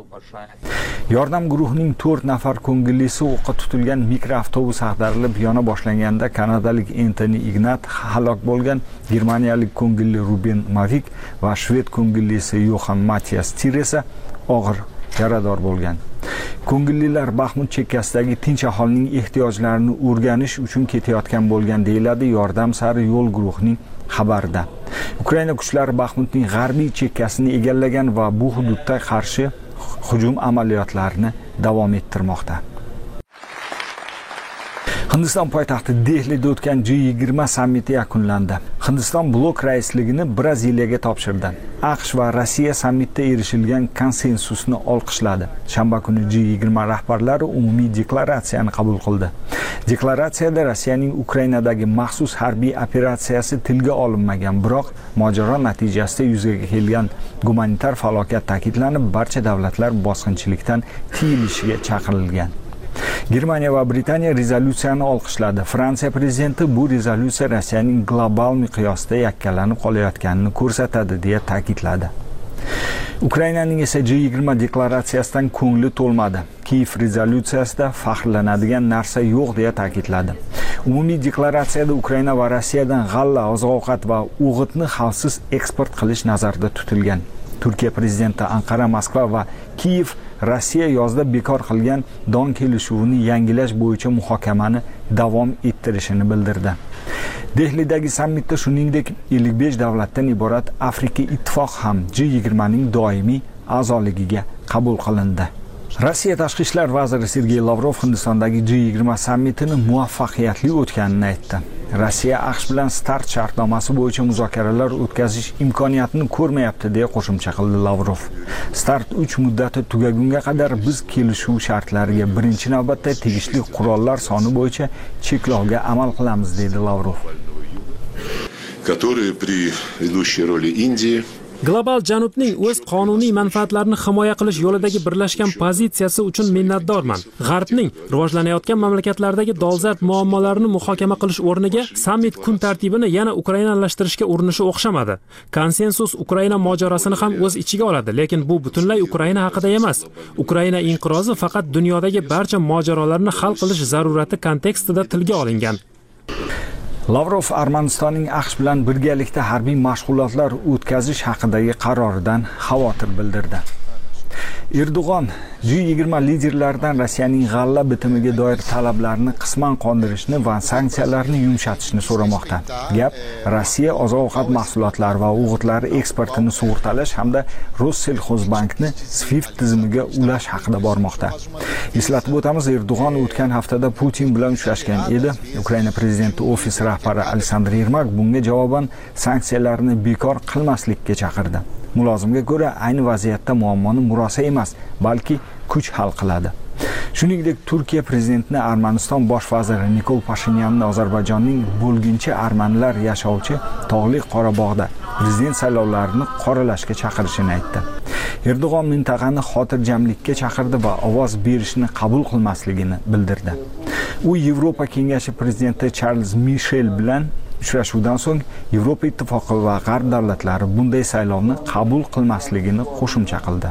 Yordam guruhining to'rt nafar ko'ngillisi o'qqa tutilgan mikroavtobus ag'darilib yona boshlanganda kanadalik Anthony Ignat halok bo'lgan, germaniyalik ko'ngilli Ruben Mavik va shved ko'ngillisi Johan Matias Tiresa og'ir yarador bo'lgan. Ko'ngillilar Baxmut chekkasidagi tinch aholining ehtiyojlarini o'rganish uchun ketayotgan bo'lgan deyiladi Yordam sari yo'l guruhining xabarida. Ukraina kuchlari Baxmutning g'arbiy chekkasini egallagan va bu hududda qarshi hujum amaliyotlarini davom ettirmoqda. Hindiston poytaxti Dehlida o'tgan G yigirma sammiti yakunlandi. Hindiston blok raisligini Braziliyaga topshirdi. AQSh va Rossiya sammitda erishilgan konsensusni olqishladi. Shanba kuni G yigirma rahbarlari umumiy deklaratsiyani qabul qildi. Deklaratsiyada Rossiyaning Ukrainadagi maxsus harbiy operatsiyasi tilga olinmagan, biroq mojaro natijasida yuzaga kelgan gumanitar falokat ta'kidlanib, barcha davlatlar bosqinchilikdan tiyilishiga chaqirilgan. Germaniya va Britaniya rezolyutsiyani olqishladi. Fransiya prezidenti bu rezolyutsiya Rossiyaning global miqyosda yakkalanib qolayotganini ko'rsatadi deya ta'kidladi. Ukrainaning esa G yigirma deklaratsiyasidan ko'ngli to'lmadi. Kiyev rezolyutsiyasida faxrlanadigan narsa yo'q deya ta'kidladi. Umumiy deklaratsiyada Ukraina va Rossiyadan g'alla, oziq-ovqat va o'g'itni xavfsiz eksport qilish nazarda tutilgan. Turkiya prezidenti Anqara, Moskva va Kiyev Rossiya yozda bekor qilgan Don kelishuvini yangilash bo'yicha muhokamani davom ettirishini bildirdi. Dehlidagi sammitda shuningdek ellik besh davlatdan iborat Afrika ittifoq ham G yigirma ning doimiy a'zoligiga qabul qilindi. Rossiya tashqi ishlar vaziri Sergey Lavrov Hindistondagi G yigirma sammitini muvaffaqiyatli o'tganini aytdi. Rossiya AQSh bilan start shartnomasi bo'yicha muzokaralar o'tkazish imkoniyatini ko'rmayapti deya qo'shimcha qildi Lavrov. Start uch muddati tugagunga qadar biz kelishuv shartlariga birinchi navbatda tegishli qurollar soni bo'yicha cheklovga amal qilamiz dedi Lavrov. Которые при ведущей роли Индии Global Janubning o'z qonuniy manfaatlarini himoya qilish yo'lidagi birlashgan pozitsiyasi uchun minnatdorman. G'arbning rivojlanayotgan mamlakatlardagi dolzarb muammolarini muhokama qilish o'rniga sammit kun tartibini yana ukrainalashtirishga urinishi o'xshamadi. Konsensus Ukraina mojarosini ham o'z ichiga oladi, lekin bu butunlay Ukraina haqida emas. Ukraina inqirozi faqat dunyodagi barcha mojarolarni hal qilish zarurati kontekstida tilga olingan. Lavrov Armanistonning AQSh bilan birgalikda harbiy mashg'ulotlar o'tkazish haqidagi qaroridan xavotir bildirdi. Erdo'g'on G yigirma liderlaridan Rossiyaning g'alla bitimiga doir talablarini qisman qondirishni va sanksiyalarni yumshatishni so'ramoqda. Gap Rossiya oziq-ovqat mahsulotlari va o'g'itlari eksportini sug'urtalash hamda Rossельхозbankni SWIFT tizimiga ulash haqida bormoqda. Eslatib o'tamiz, Erdo'g'on o'tgan haftada Putin bilan uchrashgan edi. Ukraina prezidenti ofisi rahbari Aleksandr Yermak bunga javoban sanksiyalarni bekor qilmaslikka chaqirdi. Mulozimga ko'ra, ayni vaziyatda muammoni murosa emas, balki kuch hal qiladi. Shuningdek, Turkiya prezidentini Armaniston bosh vaziri Nikol Pashinyanni Ozarbayjonning bo'lginchi armanlar yashovchi Tog'li Qorabog'da prezident saylovlarini qoralashga chaqirishini aytdi. Erdo'g'on mintaqani xotirjamlikka chaqirdi va ovoz berishni qabul qilmasligini bildirdi. U Yevropa Kengashi prezidenti Charles Michel bilan uchrashuvdan so'ng Yevropa ittifoqi va G'arb davlatlari bunday saylovni qabul qilmasligini qo'shimcha qildi.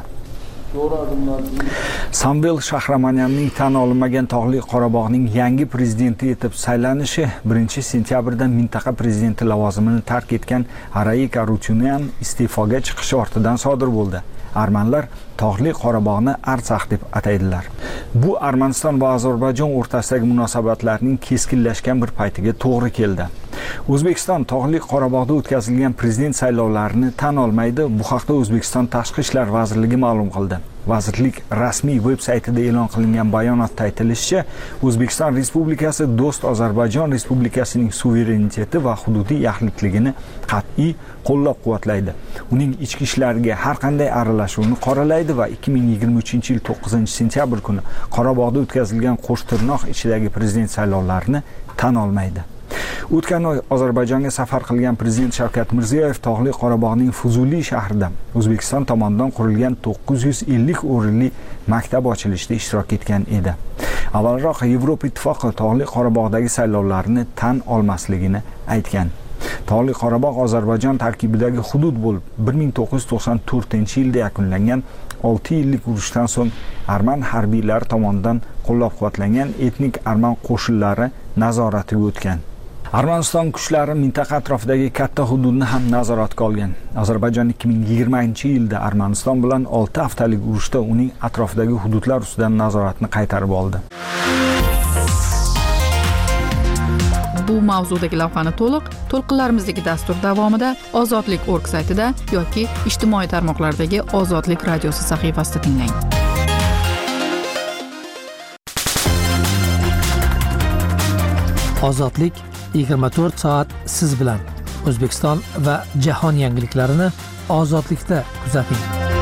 Samvel Shahramanyanning tan olinmagan Tog'li Qorabog'ning yangi prezidenti etib saylanishi birinchi sentyabrda mintaqa prezidenti lavozimini tark etgan Araik Arutyunyan iste'foga chiqishi ortidan sodir bo'ldi. Armanlar Tog'li Qorabog'ni Artsakh deb ataydilar. Bu Armaniston va Ozarbayjon o'rtasidagi munosabatlarning keskinlashgan bir paytiga to'g'ri keldi. O'zbekiston Tog'li Qorabog'da o'tkazilgan prezident saylovlarini tan olmaydi. Bu haqda O'zbekiston Tashqi ishlar vazirligi ma'lum qildi. Vazirlik rasmiy veb-saytida e'lon qilingan bayonotda aytilishicha, O'zbekiston Respublikasi do'st Ozarbayjon Respublikasining suvereniteti va hududiy yaxlitligini qat'iy qo'llab-quvvatlaydi. Uning ichki ishlariga har qanday aralashuvni qoralaydi va ikki ming yigirma uchinchi yil to'qqizinchi sentyabr kuni Qorabog'da o'tkazilgan qo'shtirnoq ichidagi prezident saylovlarini tan olmaydi. O'tgan oy Ozarbayjonga safar qilgan prezident Shavkat Mirziyoyev Tog'li Qorabog'ning Fuzuliy shahrida O'zbekiston tomonidan qurilgan to'qqiz yuz ellik o'rinli maktab ochilishida ishtirok etgan edi. Avvalroq Yevropa ittifoqi Tog'li Qorabog'dagi saylovlarni tan olmasligini aytgan. Tog'li Qorabog' Ozarbayjon tarkibidagi hudud bo'lib, bir ming to'qqiz yuz to'qson to'rtinchi yilda yakunlangan olti yillik urushdan so'ng arman harbiylari tomonidan qo'llab-quvvatlangan etnik arman qo'shinlari nazoratiga o'tgan. Armaniston kuchlari mintaqa atrofidagi katta hududni ham nazoratga olgan. Ozarbayjon ikki ming yigirmanchi yilda Armaniston bilan olti haftalik urushda uning atrofidagi hududlar ustidan nazoratni qaytarib oldi. Bu mavzudagi lavhani to'liq to'lqinlarimizdagi dastur davomida ozodlik точка org saytida yoki ijtimoiy tarmoqlardagi Ozodlik radiosi sahifasida tinglang. Ozodlik yigirma to'rt soat siz bilan. O'zbekiston va jahon yangiliklarini ozodlikda kuzating.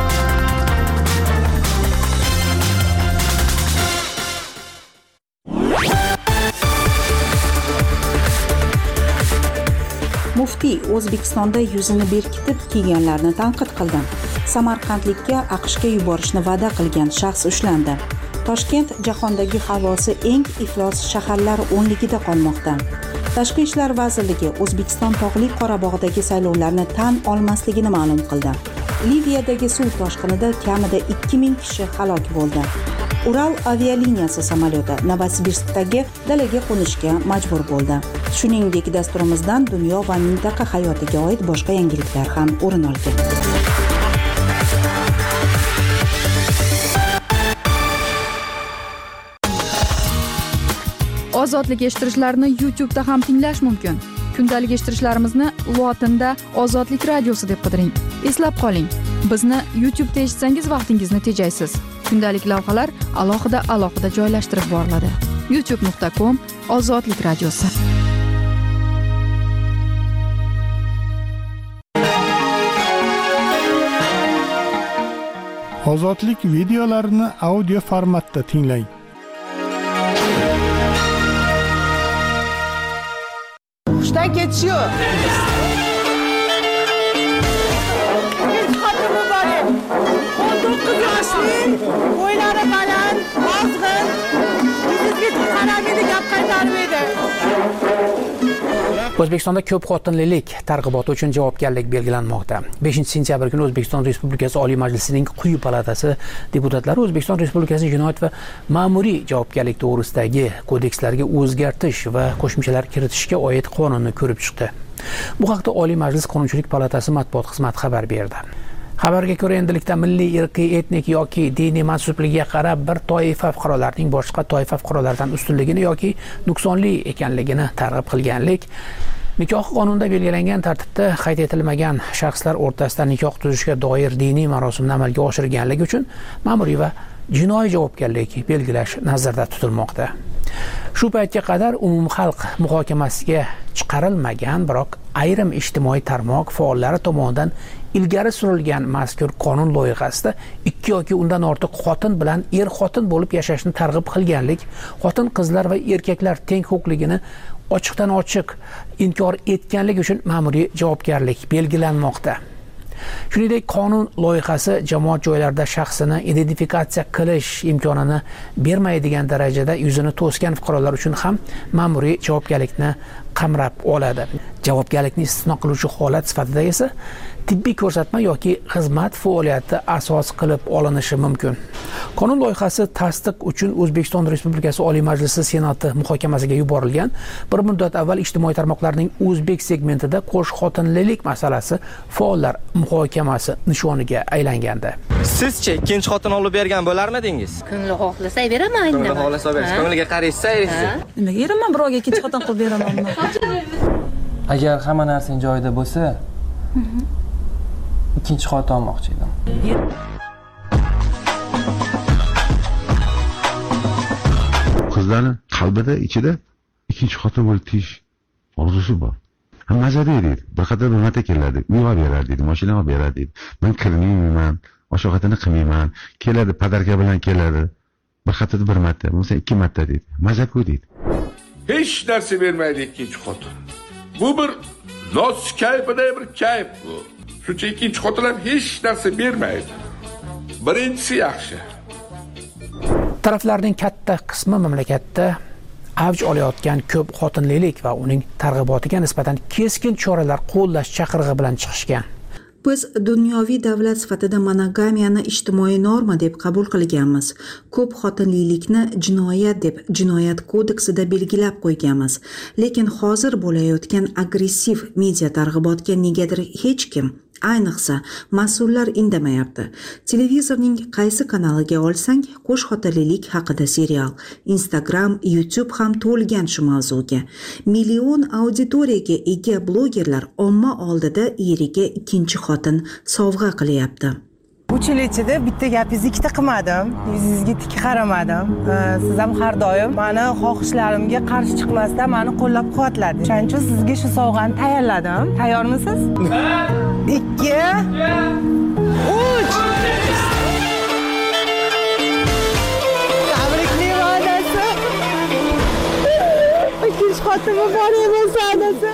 Muftiy O'zbekistonda yuzini berkitib kiyganlarni tanqid qildi. Samarqandlikka AQShga yuborishni va'da qilgan shaxs ushlandi. Toshkent jahondagi havosi eng iflos shaharlar o'nligida qolmoqda. Tashqi ishlar vazirligi O'zbekiston tog'li Qorabog'dagi saylovlarni tan olmasligini ma'lum qildi. Liviyadagi suv toshqinida kamida ikki ming kishi halok bo'ldi. Ural avialiniyasi samolyoti Novosibirskdagi dalaga qo'nishga majbur bo'ldi. Shuningdek, dasturimizdan dunyo va mintaqa hayotiga oid boshqa yangiliklar ham o'rin olgan. Ozodlik eshittirishlarni YouTube da ham tinglash mumkin. Kundalik eshittirishlarimizni lotinda Ozodlik radiosi deb qidiring. Eslab qoling, bizni YouTube da eshitsangiz vaqtingizni tejaysiz. Kundalik lavhalar alohida alohida joylashtirib boriladi. youtube nuqta com Ozodlik radiosi. Ozodlik videolarini audio formatda tinglang. Hushdan ketishiyor. Xotin muborak. o'n to'qqiz yoshli, bo'ylari baland, ozg'in, yuzingizga qaramidi, gap qaytarmaydi. O'zbekistonda ko'p xotinlilik targ'iboti uchun javobgarlik belgilanmoqda. beshinchi sentyabr kuni O'zbekiston Respublikasi Oliy Majlisining quyi palatasi deputatlari O'zbekiston Respublikasi Jinoyat va ma'muriy javobgarlik to'g'risidagi kodekslarga o'zgartish va qo'shimchalar kiritishga oid qonunni ko'rib chiqdi. Bu haqda Oliy Majlis Qonunchilik palatasi matbuot xizmati xabar berdi. Xabarga ko'ra, endilikda milliy, irqiy, etnik yoki diniy mansubligiga qarab bir toifa fuqarolarning boshqa toifa fuqarolardan ustunligini yoki nuqsonli ekanligini targ'ib qilganlik, nikoh qonunida belgilangan tartibda qayd etilmagan shaxslar o'rtasida nikoh tuzishga doir diniy marosimni amalga oshirganlik uchun ma'muriy va jinoiy javobgarlik belgilash nazarda tutilmoqda. Shu paytga qadar umumxalq muhokamasiga chiqarilmagan, biroq ayrim ijtimoiy tarmoq faollari tomonidan ilgari surilgan mazkur qonun loyihasida ikki yoki undan ortiq xotin bilan er xotin bo'lib yashashni targ'ib qilganlik, xotin qizlar va erkaklar teng huquqligini ochiqdan ochiq inkor etganlik uchun ma'muriy javobgarlik belgilanmoqda. Shuningdek, qonun loyihasi jamoat joylarida shaxsini identifikatsiya qilish imkonini bermaydigan darajada yuzini to'sgan fuqarolar uchun ham ma'muriy javobgarlikni qamrab oladi. Javobgarlikni istisno qiluvchi holat sifatida esa tibbiy ko'rsatma yoki xizmat faoliyati asos qilib olinishi mumkin. Qonun loyihasi tasdiq uchun O'zbekiston Respublikasi Oliy Majlisi Senati muhokamasiga yuborilgan. Bir muddat avval ijtimoiy tarmoqlarning o'zbek segmentida qo'sh xotinlilik masalasi faollar muhokamasi nishoniga aylangandi. Sizchi ikkinchi xotin olib bergan bo'larmidingiz? Ko'ngli xohlasa beraman. Ko'ngli xohlasa berasiz. Ko'ngliga qaraysiz, ayirasiz. Nimaga beraman birovga ikkinchi xotin qilib beramanmi? Agar hamma narsang joyida bo'lsa, ikkinchi xotin olmoqchi edim. Qizlarning qalbida, ichida ikkinchi xotin bo'lib tiyish orzusi bor. Mazada edi. Bir qator o'rnata keladi, uy olib beradi dedi, mashina olib beradi dedi. Men kirmayman, osh-ovqatini qilmayman. Keladi, padarka bilan keladi. Bir haftada bir marta, bo'lsa ikki marta dedi. Mazza-ku dedi. Hech narsa bermaydi ikkinchi xotin. Bu bir noz kayfida bir kayf bu. Shuncha ikkinchi xotinlar hech narsa bermaydi. Birinchisi yaxshi. Taraflarning katta qismi mamlakatda avj olayotgan ko'p xotinlilik va uning targ'ibotiga nisbatan keskin choralar qo'llash chaqirig'i bilan chiqishgan. Biz dunyoviy davlat sifatida monogamiyani ijtimoiy norma deb qabul qilganmiz. Ko'p xotinlilikni jinoyat deb jinoyat kodeksida belgilab qo'yganmiz. Lekin hozir bo'layotgan agressiv media targ'ibotga negadir hech kim, ayniqsa mas'ullar indamayapti. Televizorning qaysi kanaliga olsang, qo'shxotinlilik haqida serial, Instagram, YouTube ham to'lgan shu mavzuga. Million auditoriyaga ega blogerlar omma oldida eriga ikkinchi xotin sovg'a qilyapti. uch yil ichida bitta gapingizni ikkita qilmadim, yuzingizga tik qaramadim. Siz ham har doim meni xohishlarimga qarshi chiqmasdan meni qo'llab-quvvatladingiz. Shuning uchun sizga shu sovg'ani tayyorladim. Tayyormisiz? ikki uch Tabriklayman onasi. Ikkinchi xotinni bor emas onasi.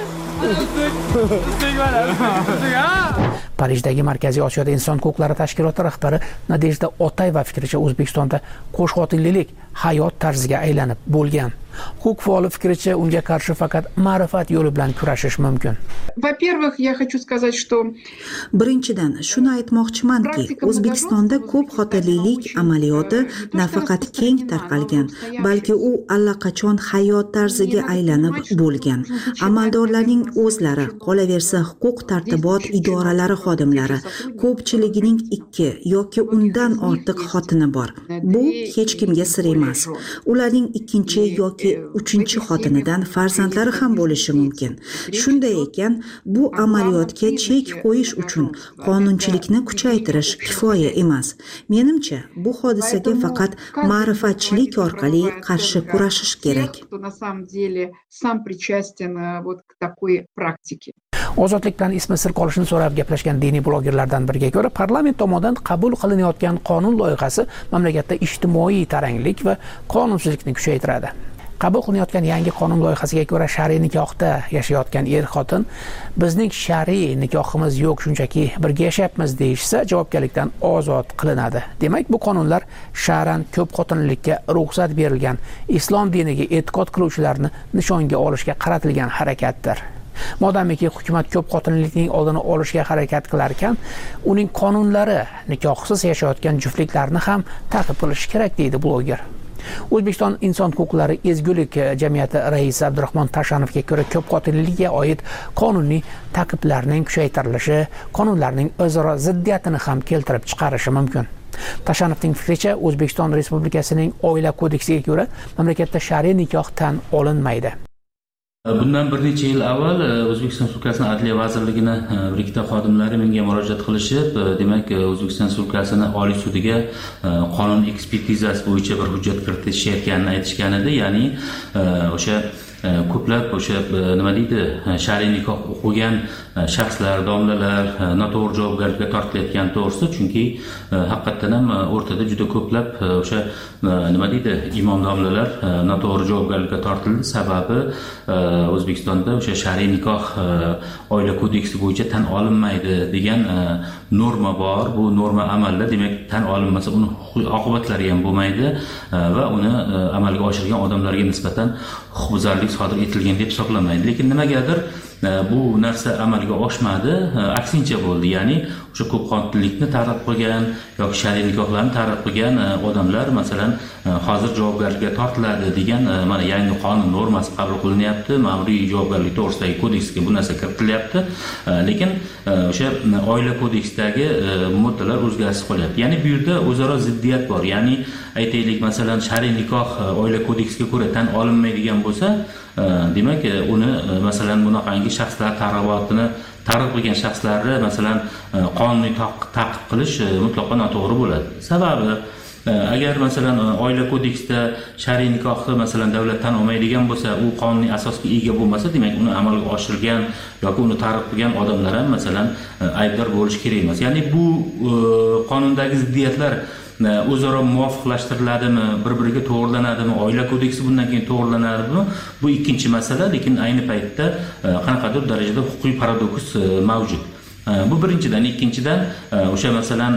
Parijdagi Markaziy Osiyoda inson huquqlari tashkiloti rahbari Nadejda Otayeva fikricha O'zbekistonda qo'shxotinlilik hayot tarziga aylanib bo'lgan. Huquq faoli fikricha unga qarshi faqat ma'rifat yo'li bilan kurashish mumkin. Во-первых, я хочу сказать, что Birinchidan, shuni aytmoqchimanki, O'zbekistonda ko'p xotinlilik amaliyoti nafaqat keng tarqalgan, balki u allaqachon hayot tarziga aylanib bo'lgan. Amaldorlarning o'zlari, qolaversa huquq tartibot idoralari xodimlari ko'pchiligining ikki yoki undan ortiq xotini bor. Bu hech kimga sir emas. Ularning ikkinchi yoki uchinchi xotinidan farzandlari ham bo'lishi mumkin. Shunday ekan, bu amaliyotga chek qo'yish uchun qonunchilikni kuchaytirish kifoya emas. Menimcha, bu hodisaga faqat ma'rifatchilik orqali qarshi kurashish kerak. на самом деле сам причастен вот к такой практике. Ozodlik bilan ismi sir qolishini so'rab gaplashgan diniy blogerlardan biriga ko'ra, parlament tomonidan qabul qilinayotgan qonun loyihasi mamlakatda ijtimoiy taranglik va qonunsizlikni kuchaytiradi. Qabul qilinayotgan yangi qonun loyihasiga ko'ra, shar'iy nikohda yashayotgan er-xotin bizning shar'iy nikohimiz yo'q, shunchaki birga yashayapmiz deyishsa, javobgarlikdan ozod qilinadi. Demak, bu qonunlar shar'an ko'p xotinlilikka ruxsat berilgan islom diniga e'tiqod qiluvchilarni nishonga olishga qaratilgan harakatdir. Modamiki hukumat ko'p xotinlilikning oldini olishga harakat qilar ekan, uning qonunlari nikohsiz yashayotgan juftliklarni ham ta'qib qilishi kerak deydi bloger. O'zbekiston inson huquqlari ezgulik jamiyati raisi Abdurahmon Tashanovga ko'ra, ko'p xotinlilikka oid qonuniy ta'qiblarning kuchaytirilishi qonunlarning o'zaro ziddiyatini ham keltirib chiqarishi mumkin. Tashanovning fikricha, O'zbekiston Respublikasining oila kodeksiga ko'ra mamlakatda shar'iy nikoh tan olinmaydi. Bundan bir necha yil avval O'zbekiston Respublikasining Adliya vazirligini bir ikkita xodimlari menga murojaat qilishib, demak, O'zbekiston Respublikasining Oliy sudiga qonun ekspertizasi bo'yicha bir hujjat kiritishayotganini aytishgan edi. Ya'ni o'sha ko'plab o'sha nima deydi, shar'iy nikoh o'qigan shaxslar, domlalar noto'g'ri javobgarlikka tortilayotgan to'g'risida, chunki haqiqatan ham o'rtada juda ko'plab o'sha nima deydi, imom domlalar noto'g'ri javobgarlikka tortildi. Sababi O'zbekistonda o'sha shar'iy nikoh oila kodeksi bo'yicha tan olinmaydi degan norma bor. Bu norma amalda, demak, tan olinmasa uni oqibatlari ham bo'lmaydi va uni amalga oshirgan odamlarga nisbatan huquqbuzarlik sodir etilgan deb hisoblanmaydi. Lekin nimagadir bu narsa amalga oshmadi, aksincha bo'ldi. Ya'ni o'sha ko'p xotinlikni targ'ib qilgan yoki shar'iy nikohlarni targ'ib qilgan odamlar masalan hozir javobgarlikka tortiladi degan mana yangi qonun normasi qabul qilinyapti. Ma'muriy javobgarlik to'g'risidagi kodeksga bu narsa kiritilyapti. Lekin o'sha oila kodeksidagi moddalar o'zgarishsiz qolyapti. Ya'ni bu yerda o'zaro ziddiyat bor. Ya'ni aytaylik, masalan, shar'iy nikoh oila kodeksiga ko'ra tan olinmaydigan bo'lsa, demak, uni masalan bunaqangi shaxslar targ'ibotini targ'ib qilgan shaxslarni masalan qonuniy ta'qib qilish mutlaqo noto'g'ri bo'ladi. Sababi, agar masalan oila kodeksida shar'iy nikohni masalan davlat tan olmaydigan bo'lsa, u qonuniy asosga ega bo'lmasa, demak, uni amalga oshirgan yoki uni targ'ib qilgan odamlar ham masalan aybdor bo'lishi kerak emas. Ya'ni bu qonundagi ziddiyatlar o'zaro muvofiqlashtiriladimi, bir-biriga to'g'rilanadimi, oila kodeksi bundan keyin to'g'rilanadimi? Bu ikkinchi masala, lekin ayni paytda qanaqadir darajada huquqiy paradoks mavjud. Bu birinchidan. Ikkinchidan, o'sha masalan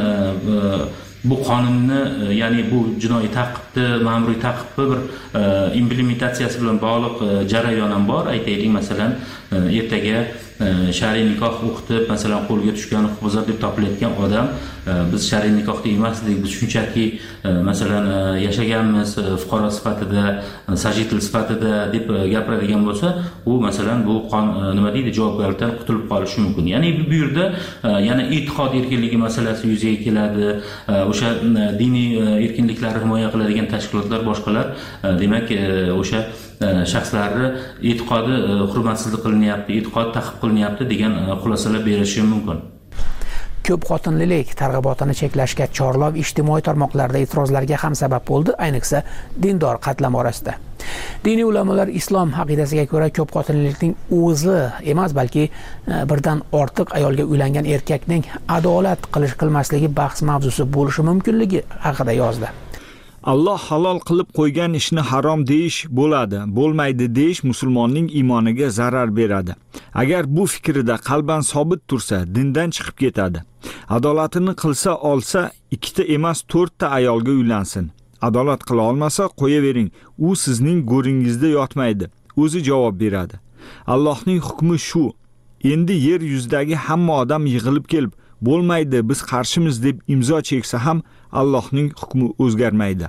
bu qonunni, ya'ni bu jinoiy ta'qibni, ma'muriy ta'qibni bir implementatsiyasi bilan bog'liq jarayon ham bor. Aytaylik, masalan, ertaga shar'iy nikoh o'qitib, masalan, qo'lga tushgan huquqbuzar deb topilayotgan odam biz shar'iy nikohda emasdik, biz shunchaki masalan yashaganmiz fuqaro sifatida, sajitel sifatida deb gapiradigan bo'lsa, u masalan bu nima deydi, javobgarlikdan qutulib qolishi mumkin. Ya'ni bu yerda yana e'tiqod erkinligi masalasi yuzaga keladi. O'sha diniy erkinliklarni himoya qiladigan tashkilotlar, boshqalar, demak, o'sha shaxslarni e'tiqodi hurmatsizlik qilinyapti, e'tiqod ta'qib qilinyapti degan xulosalar berishi mumkin. Ko'p xotinlilik targ'ibotini cheklashga chorlov ijtimoiy tarmoqlarda e'tirozlarga ham sabab bo'ldi, ayniqsa dindor qatlam orasida. Diniy ulamolar islom aqidasiga ko'ra ko'p xotinlilikning o'zi emas, balki birdan ortiq ayolga uylangan erkakning adolat qilish qilmasligi bahs mavzusi bo'lishi mumkinligi haqida yozdi. Alloh halol qilib qo'ygan ishni harom deyish bo'ladi, bo'lmaydi deyish musulmonning iymoniga zarar beradi. Agar bu fikrida qalban sobit tursa, dindan chiqib ketadi. Adolatini qilsa olsa, ikkita emas, to'rtta ayolga uylansin. Adolat qila olmasa, qo'yavering, u sizning go'ringizda yotmaydi. O'zi javob beradi. Allohning hukmi shu. Endi yer yuzidagi hamma odam yig'ilib kelib, bo'lmaydi, biz qarshimiz deb imzo cheksa ham Allohning hukmi o'zgarmaydi.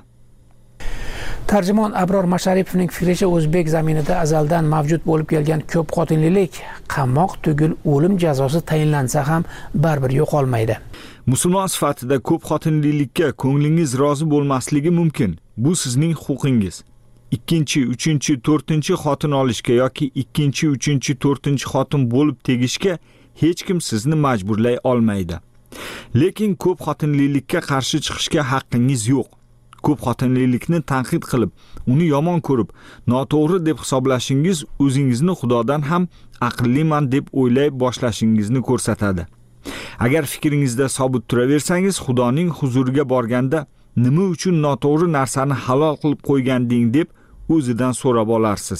Tarjimon Abror Masharipovning fikricha, o'zbek zaminida azaldan mavjud bo'lib kelgan ko'p xotinlilik qamoq tugul o'lim jazosi tayinlansa ham baribir yo'qolmaydi. Musulmon sifatida ko'p xotinlilikka ko'nglingiz rozi bo'lmasligi mumkin. Bu sizning huquqingiz. Ikkinchi, uchinchi, to'rtinchi xotin olishga yoki ikkinchi, uchinchi, to'rtinchi xotin bo'lib tegishga hech kim sizni majburlay olmaydi. Lekin ko'p xotinlilikka qarshi chiqishga haqqingiz yo'q. Ko'p xotinlilikni tanqid qilib, uni yomon ko'rib, noto'g'ri deb hisoblashingiz o'zingizni Xudodan ham aqlliman deb o'ylay boshlashingizni ko'rsatadi. Agar fikringizda sobit turaversangiz, Xudoning huzuriga borganda nima uchun noto'g'ri narsani halol qilib qo'yganding deb o'zidan so'rab olarsiz.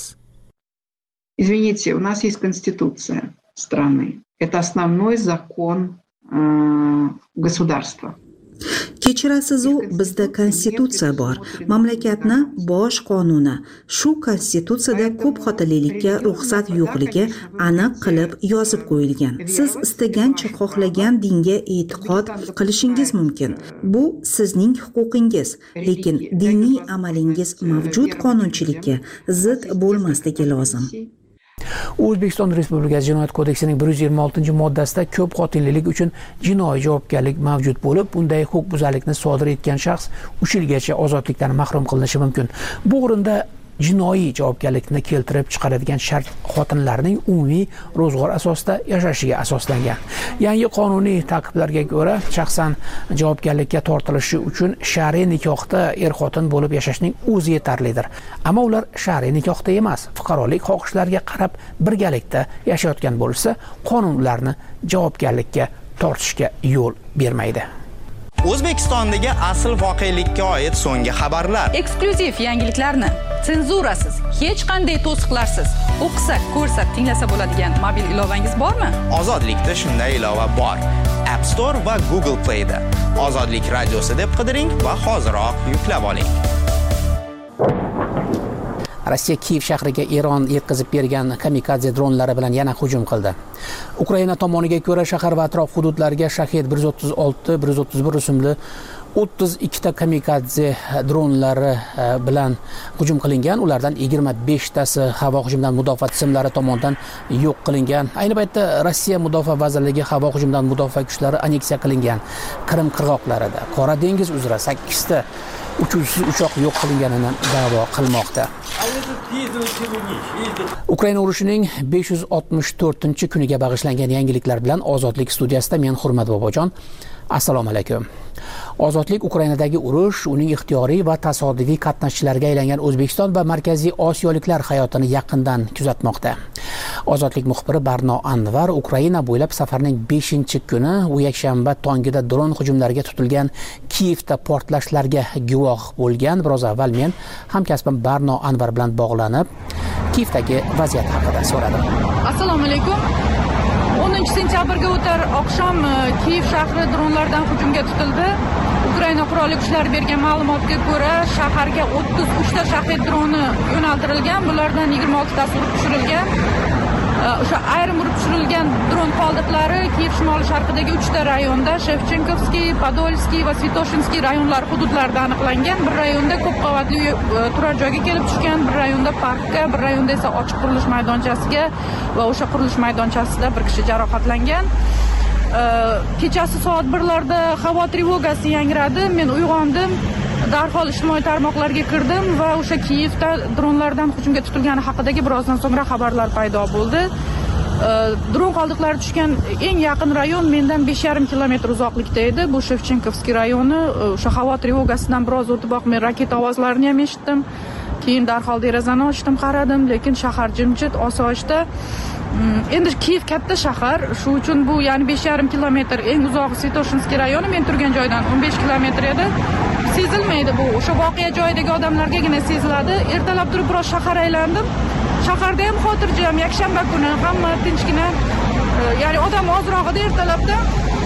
Извините, у нас есть конституция страны. Это основной закон э, государства. Kechirasiz, u bizda konstitutsiya bor, mamlakatni bosh qonuni. Shu konstitutsiyada ko'p xotinlilikka ruxsat yo'qligi aniq qilib yozib qo'yilgan. Siz istagancha xohlagan dinga e'tiqod qilishingiz mumkin. Bu sizning huquqingiz, lekin diniy amalingiz mavjud qonunchilikka zid bo'lmasligi lozim. O'zbekiston Respublikasi Jinoyat kodeksining bir yuz yigirma oltinchi moddasida ko'p xotinlilik uchun jinoiy javobgarlik mavjud bo'lib, bunday huquqbuzarlikni sodir etgan shaxs uch yilgacha ozodlikdan mahrum qilinishi mumkin. Bu o'rinda jinoiy javobgarlikni keltirib chiqaradigan shart xotinlarning umumiy ro'zg'or asosida yashashiga asoslangan. Yangi qonuniy ta'qiblarga ko'ra, shaxsan javobgarlikka tortilishi uchun shar'iy nikohda er-xotin bo'lib yashashning o'zi yetarlidir. Ammo ular shar'iy nikohda emas, fuqarolik xohishlarga qarab birgalikda yashayotgan bo'lsa, qonun ularni javobgarlikka tortishga yo'l bermaydi. O'zbekistondagi asl voqelikka oid so'nggi xabarlar. Eksklyuziv yangiliklarni senzurasiz, hech qanday to'siqlarsiz o'qisa, ko'rsa, tinglasa bo'ladigan mobil ilovangiz bormi? Ozodlikda shunday ilova bor. App Store va Google Play da. Ozodlik radiosi deb qidiring va hoziroq yuklab oling. Rossiya Kiyev shahriga Eron yetkazib bergan kamikadze dronlari bilan yana hujum qildi. Ukraina tomoniga ko'ra, shahar va atrof hududlariga Shahed bir yuz o'ttiz olti bir yuz o'ttiz bir rusumli o'ttiz ikkita kamikadze dronlari bilan hujum qilingan. Ulardan yigirma besh tasi havo hujumidan mudofaa tizimlari tomonidan yo'q qilingan. Ayni paytda Rossiya Mudofaa vazirligi havo hujumidan mudofaa kuchlari anneksiya qilingan Qrim qirg'oqlarida Qora dengiz uzra sakkizta uchuvchisiz uchoq yo'q qilinganini da'vo qilmoqda. Ukraina urushining besh yuz oltmish to'rtinchi kuniga bag'ishlangan yangiliklar bilan Ozodlik studiyasida men Hurmat Bobojon. Assalomu alaykum. Ozodlik Ukrainadagi urush, uning ixtiyoriy va tasodifiy qatnashchilariga aylangan O'zbekiston va Markaziy Osiyoliklar hayotini yaqindan kuzatmoqda. Ozodlik muxbiri Barno Anvar Ukraina bo'ylab safarning beshinchi kuni u yakshanba tongida dron hujumlariga tutilgan Kiyevda portlashlarga guvoh bo'lgan. Biroz avval men hamkasbim Barno Anvar bilan bog'lanib, Kiyevdagi vaziyat haqida so'radim. Assalomu alaykum. o'ninchi sentyabrga o'tar oqshom Kiyev shahri dronlardan hujumga tutildi. Ukraina qurolli kuchlari bergan ma'lumotga ko'ra, shaharga o'ttiz uch ta Shahed droni yo'naltirilgan. Bulardan yigirma olti tasi urib tushirilgan. o'sha ayrim urib tushirilgan dron qoldiqlari Kiyev shimoli sharqidagi uchta rayonda Shevchenkovskiy, Podolskiy va Svitoshinskiy rayonlari hududlarida aniqlangan. Bir rayonda ko'p qavatli turar joyga kelib tushgan, bir rayonda parkka, bir rayonda esa ochiq qurilish maydonchasiga va o'sha qurilish maydonchasida bir kishi jarohatlangan. Kechasi soat birlarda havo trevogasi yangradi. Men uyg'ondim. Darhol ijtimoiy tarmoqlarga kirdim va o'sha Kiyevda dronlardan hujumga tutilgani haqidagi birozdan so'ngra xabarlar paydo bo'ldi. Dron qoldiqlari tushgan eng yaqin rayon mendan besh yarim kilometr uzoqlikda edi. Bu Shevchenkovskiy rayoni. O'sha havo trevogasidan biroz o'tiboq men raketa ovozlarini ham eshitdim. Keyin darhol derazani ochdim, qaradim, lekin shahar jimjit, osoyishta. Endi Kiyev katta shahar, shu uchun bu ya'ni besh yarim kilometr, eng uzog'i Svitoshinskiy rayoni men turgan joydan o'n besh kilometr edi. Sezilmaydi bu. O'sha voqea joyidagi odamlargagina seziladi. Ertalab turib biroz shahar aylandim. Shaharda ham xotirjam, yakshanba kuni hamma tinchgina, ya'ni odam ozroq edi ertalabda.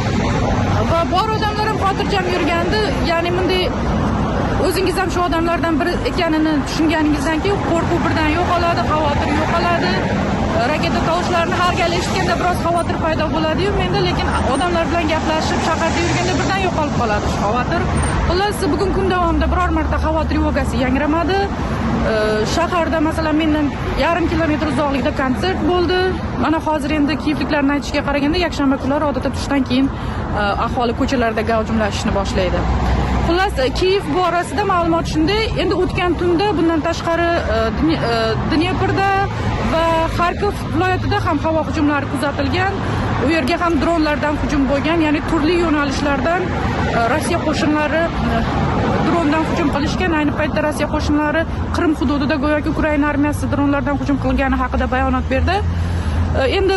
Va bor odamlar ham xotirjam yurgandi. Ya'ni bunday o'zingiz ham shu odamlardan biri ekanini tushunganingizdan keyin qo'rquv birdan yo'qoladi, xavotir yo'qoladi. Raketa tovushlarini har gal eshitganda biroz xavotir paydo bo'ladi-yu menda, lekin odamlar bilan gaplashib, shaharda yurganda birdan yo'qolib qoladi shu xavotir. Xullas, bugun kun davomida biror marta havo trevogasi yangramadi. Shaharda masalan mendan yarim kilometr uzoqlikda konsert bo'ldi. Mana hozir endi kiyevliklarning aytishiga qaraganda yakshanba kunlari odatda tushdan keyin aholi ko'chalarda gavjumlashishni boshlaydi. Xullas, Kiyev borasida ma'lumot shunday. Endi o'tgan tunda bundan tashqari Dneprda va Xarkov viloyatida ham havo hujumlari kuzatilgan. U yerga ham dronlardan hujum bo'lgan, ya'ni turli yo'nalishlardan Rossiya qo'shinlari drondan hujum qilishgan. Ayni paytda Rossiya qo'shinlari Qrim hududida go'yoki Ukraina armiyasi dronlardan hujum qilgani haqida bayonot berdi. Endi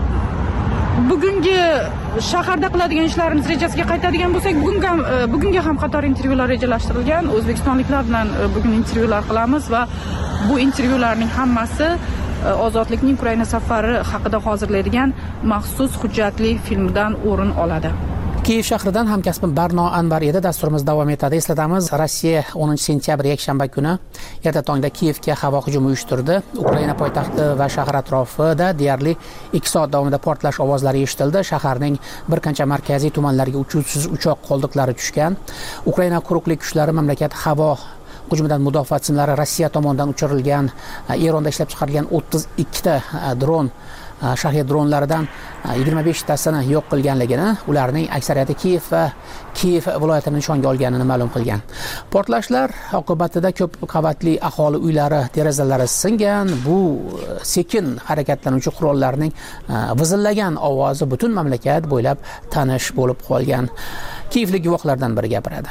bugungi shaharda qiladigan ishlarimiz rejasiga qaytadigan bo'lsak, bugunga ham bugunga ham qator intervyular rejalashtirilgan. O'zbekistonliklar bilan bugun intervyular qilamiz va bu intervyularning hammasi Ozodlikning Ukraina safari haqida hozirlaydigan maxsus hujjatli filmdan o'rin oladi. Kiyev shahridan hamkasbim Barno Anvar edi. Dasturimiz davom etadi. Eslatamiz, Rossiya o'ninchi sentyabr yakshanba kuni erta tongda Kiyevga havo hujumi uyushtirdi. Ukraina poytaxti va shahar atrofida deyarli ikki soat davomida portlash ovozlari eshitildi. Shaharning bir qancha markaziy tumanlariga uchuvchisiz uchoq qoldiqlari tushgan. Ukraina quruqlik kuchlari mamlakat havo hujumidan mudofaa tizimlari Rossiya tomonidan uchirilgan, Eronda ishlab chiqarilgan o'ttiz ikkita dron, shahar dronlaridan yigirma beshtasini yo'q qilganligini, ularning aksariyati Kiyev va Kiyev viloyatini nishonga olganini ma'lum qilgan. Portlashlar oqibatida ko'p qavatli aholi uylari derazalari singan. Bu sekin harakatlanuvchi qurollarning vizillagan ovozi butun mamlakat bo'ylab tanish bo'lib qolgan. Kiyevlik guvohlardan biri gapiradi.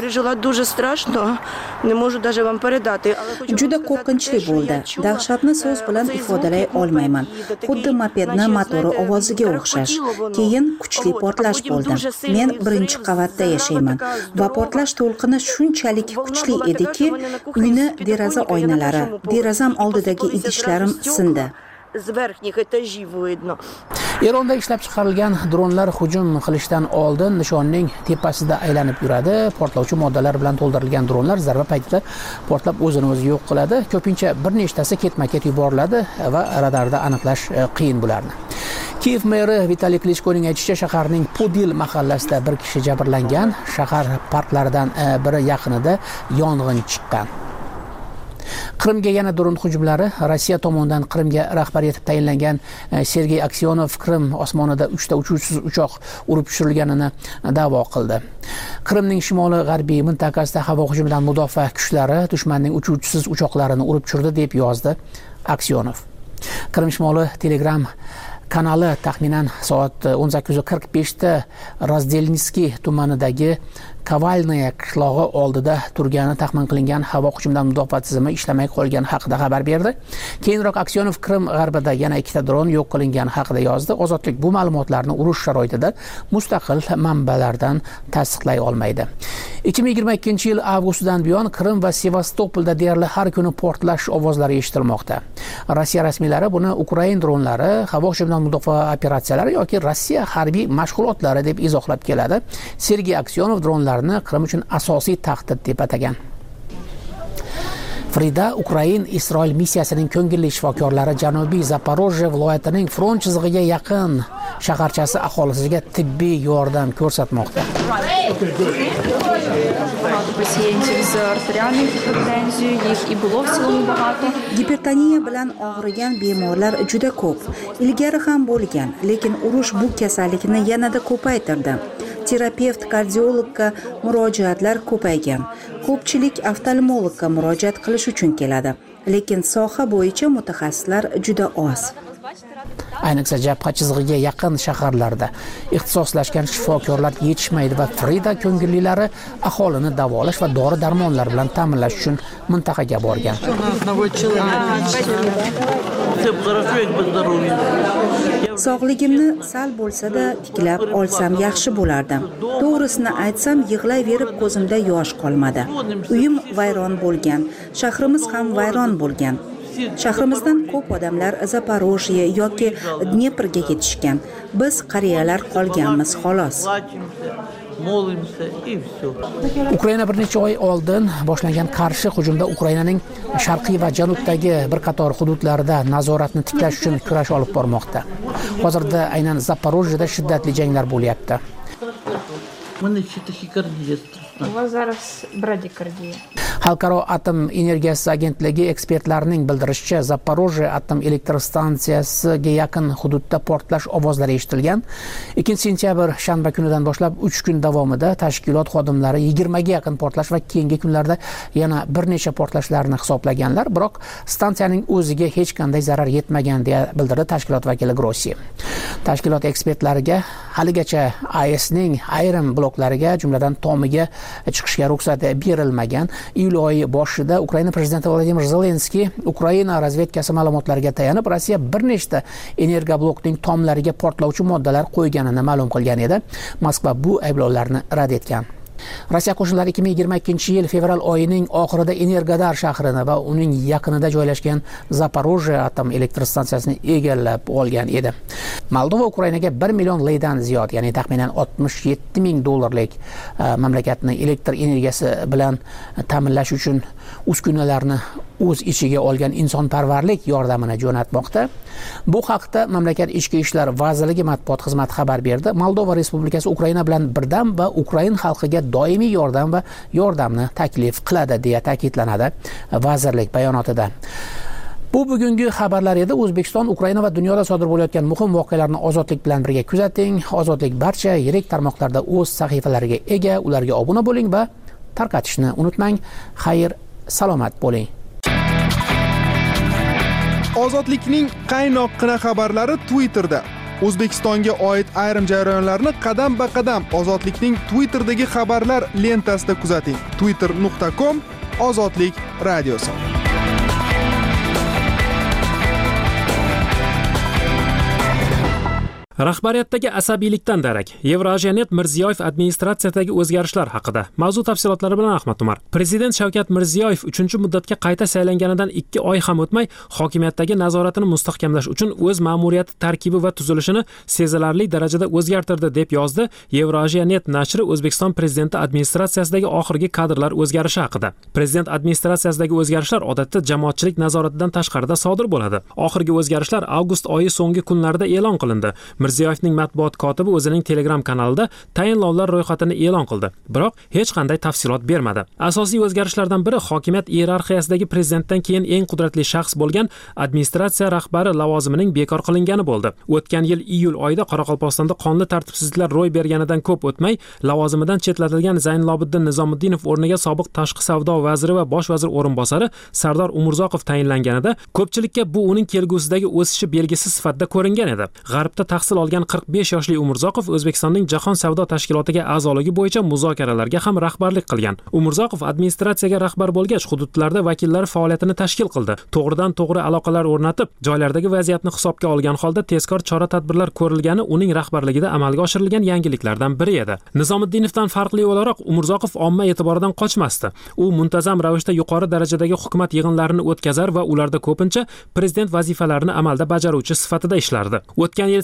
Juda qo'rqinchli bo'ldi. Dahshatni so'z bilan ifodalay olmayman. Xuddi mopedni motori ovoziga o'xshash. Keyin kuchli portlash bo'ldi. Men birinchi qavatda yashayman va portlash to'lqini shunchalik kuchli ediki, uyni deraza oynalari, derazam oldidagi idishlarim sindi. Eronda ishlab chiqarilgan dronlar hujum qilishdan oldin nishonning tepasida aylanib yuradi. Portlovchi moddalar bilan to'ldirilgan dronlar zarba paytida portlab o'zini o'zi yo'q qiladi. Ko'pincha bir nechtasi ketma-ket yuboriladi va radarda aniqlash qiyin bularni. Kiyev meri Vitaliy Klichkoning aytishicha, shaharning Podil mahallasida bir kishi jabrlangan. Shahar parklaridan biri yaqinida yong'in chiqqan. Qrimga yana dron hujumlari. Rossiya tomonidan Qrimga rahbar etib tayinlangan Sergey Aksyonov Qrim osmonida uchta uchuvchisiz uchoq urib tushirilganini da'vo qildi. Qrimning shimoli g'arbiy mintaqasida havo hujumidan mudofaa kuchlari dushmanning uchuvchisiz uchoqlarini urib tushirdi deb yozdi Aksyonov. Qrim shimoli Telegram kanali taxminan soat o'n sakkiz qirq beshda Razdelniskiy tumanidagi Kavalnaya qishlog'i oldida turgani taxmin qilingan havo hujumidan mudofaa tizimi ishlamay qolgani haqida xabar berdi. Keyinroq Aksyonov Qrim g'arbida yana ikkita dron yo'q qilingani haqida yozdi. Ozodlik bu ma'lumotlarni urush sharoitida mustaqil manbalardan tasdiqlay olmaydi. ikki ming yigirma ikkinchi yil avgustdan buyon Qrim va Sevastopolda deyarli har kuni portlash ovozlari eshitilmoqda. Rossiya rasmiylari buni Ukraina dronlari, havo hujumidan mudofaa operatsiyalari yoki Rossiya harbiy mashg'ulotlari deb izohlab keladi. Sergey Aksyonov dronlar Qrim uchun asosiy tahdid deb atagan. Frida Ukrain Isroil missiyasining ko'ngilli shifokorlari Janubiy Zaporojye viloyatining front chizig'iga yaqin shaharchasi aholisiga tibbiy yordam ko'rsatmoqda. Gipertoniya bilan og'rigan bemorlar juda ko'p. Ilgari ham bo'lgan, lekin urush bu kasallikni yanada ko'paytirdi. Terapevt, kardiologga murojaatlar ko'paygan. Ko'pchilik oftalmologga murojaat qilish uchun keladi, lekin soha bo'yicha mutaxassislar juda oz. Ayniqsa jabha chizig'iga yaqin shaharlarda ixtisoslashgan shifokorlar yetishmaydi va Frida ko'ngillilari aholini davolash va dori-darmonlar bilan ta'minlash uchun mintaqaga borgan. Sog'ligimni sal bo'lsa-da tiklab olsam yaxshi bo'lardi. To'g'risini aytsam, yig'layverib ko'zimda yosh qolmadi. Uyim vayron bo'lgan, shahrimiz ham vayron bo'lgan. Shahrimizdan ko'p odamlar Zaporojye yoki Dneprga ketishgan. Biz qariyalar qolganmiz xolos. Ukraina bir necha oy oldin boshlangan qarshi hujumda Ukrainaning sharqiy va janubdagi bir qator hududlarida nazoratni tiklash uchun kurash olib bormoqda. Hozirda aynan Zaporojyeda shiddatli janglar bo'lyapti. Xalqaro atom energiyasi agentligi ekspertlarining bildirishicha, Zaporojye atom elektr stansiyasiga yaqin hududda portlash ovozlari eshitilgan. ikkinchi sentyabr shanba kunidan boshlab uch kun davomida tashkilot xodimlari yigirma ga yaqin portlash va keyingi kunlarda yana bir necha portlashlarni hisoblaganlar, biroq stansiyaning o'ziga hech qanday zarar yetmagan deya bildirdi tashkilot vakili Grossi. Tashkilot ekspertlariga haligacha A E S'ning ayrim bloklariga, jumladan tomiga chiqishga ruxsat berilmagan. Iyul oyi boshida Ukraina prezidenti Vladimir Zelenskiy Ukraina razvedkasi ma'lumotlariga tayanib Rossiya bir nechta energoblokning tomlariga portlovchi moddalar qo'yganini ma'lum qilgan edi. Moskva bu ayblovlarni rad etgan. Rossiya qo'shinlari ikki ming yigirma ikkinchi yil fevral oyining oxirida Energodar shahrini va uning yaqinida joylashgan Zaporojye atom elektr stansiyasini egallab olgan edi. Moldova Ukrainaga bir million leydan ziyod, ya'ni taxminan oltmish yetti ming dollarlik mamlakatni elektr energiyasi bilan ta'minlash uchun uskunalarni o'z ichiga olgan insonparvarlik yordamini jo'natmoqda. Bu haqda mamlakat ichki ishlar vazirligi matbuot xizmati xabar berdi. Moldova Respublikasi Ukraina bilan birdam va Ukrain xalqiga doimiy yordam va yordamni taklif qiladi deya ta'kidlanadi vazirlik bayonotida. Bu bugungi xabarlar edi. O'zbekiston, Ukraina va dunyoda sodir bo'layotgan muhim voqealarni Ozodlik bilan birga kuzating. Ozodlik barcha yirik tarmoqlarda o'z sahifalariga ega. Ularga obuna bo'ling va tarqatishni unutmang. Xayr, salomat bo'ling. Ozodlikning qaynoqqina xabarlari Twitterda. O'zbekistonga oid ayrim jarayonlarni qadam-ba-qadam Ozodlikning Twitterdagi xabarlar lentasida kuzating. twitter nuqta com Ozodlik radiosi. Rahbariyatdagi asabiylikdan darak. Yevrosiyanet Mirziyoyev administratsiyasidagi o'zgarishlar haqida. Mavzu tafsilotlari bilan Ahmad Umar. Prezident Shavkat Mirziyoyev uchinchi muddatga qayta saylanganidan ikki oy ham o'tmay hokimiyatdagi nazoratini mustahkamlash uchun o'z ma'muriyati tarkibi va tuzilishini sezilarli darajada o'zgartirdi deb yozdi Yevrosiyanet nashri O'zbekiston prezidenti administratsiyasidagi oxirgi kadrlar o'zgarishi haqida. Prezident administratsiyasidagi o'zgarishlar odatda jamoatchilik nazoratidan tashqarida sodir bo'ladi. Oxirgi o'zgarishlar avgust oyi so'nggi kunlarida e'lon qilindi. Mirziyoyevning matbuot kotibi o'zining Telegram kanalida tayinlovlar ro'yxatini e'lon qildi, biroq hech qanday tafsilot bermadi. Asosiy o'zgarishlardan biri hokimiyat iyerarxiyasidagi prezidentdan keyin eng qudratli shaxs bo'lgan administratsiya rahbari lavozimining bekor qilingani bo'ldi. O'tgan yil iyul oyida Qoraqalpog'istonda qonli tartibsizliklar ro'y berganidan ko'p o'tmay lavozimidan chetlatilgan Zaynlobiddin Nizomiddinov o'rniga sobiq tashqi savdo vaziri va bosh vazir o'rinbosari Sardor Umurzoqov tayinlanganida ko'pchilikka bu uning kelgusidagi o'sishi belgisi sifatida ko'ringan edi. G'arbda tahsil olgan qirq besh yoshli Umurzoqov O'zbekistonning Jahon savdo tashkilotiga a'zoligi bo'yicha muzokaralarga ham rahbarlik qilgan. Umurzoqov administratsiyaga rahbar bo'lgach, hududlarda vakillari faoliyatini tashkil qildi. To'g'ridan to'g'ri aloqalar o'rnatib, joylardagi vaziyatni hisobga olgan holda tezkor chora-tadbirlar ko'rilgani uning rahbarligida amalga oshirilgan yangiliklardan biri edi. Nizomiddinovdan farqli o'laroq Umurzoqov omma e'tiboridan qochmasdi. U muntazam ravishda yuqori darajadagi hukumat yig'inlarini o'tkazar va ularda ko'pincha prezident vazifalarini amalda bajaruvchi sifatida ishlardi. O'tgan yil sentyabr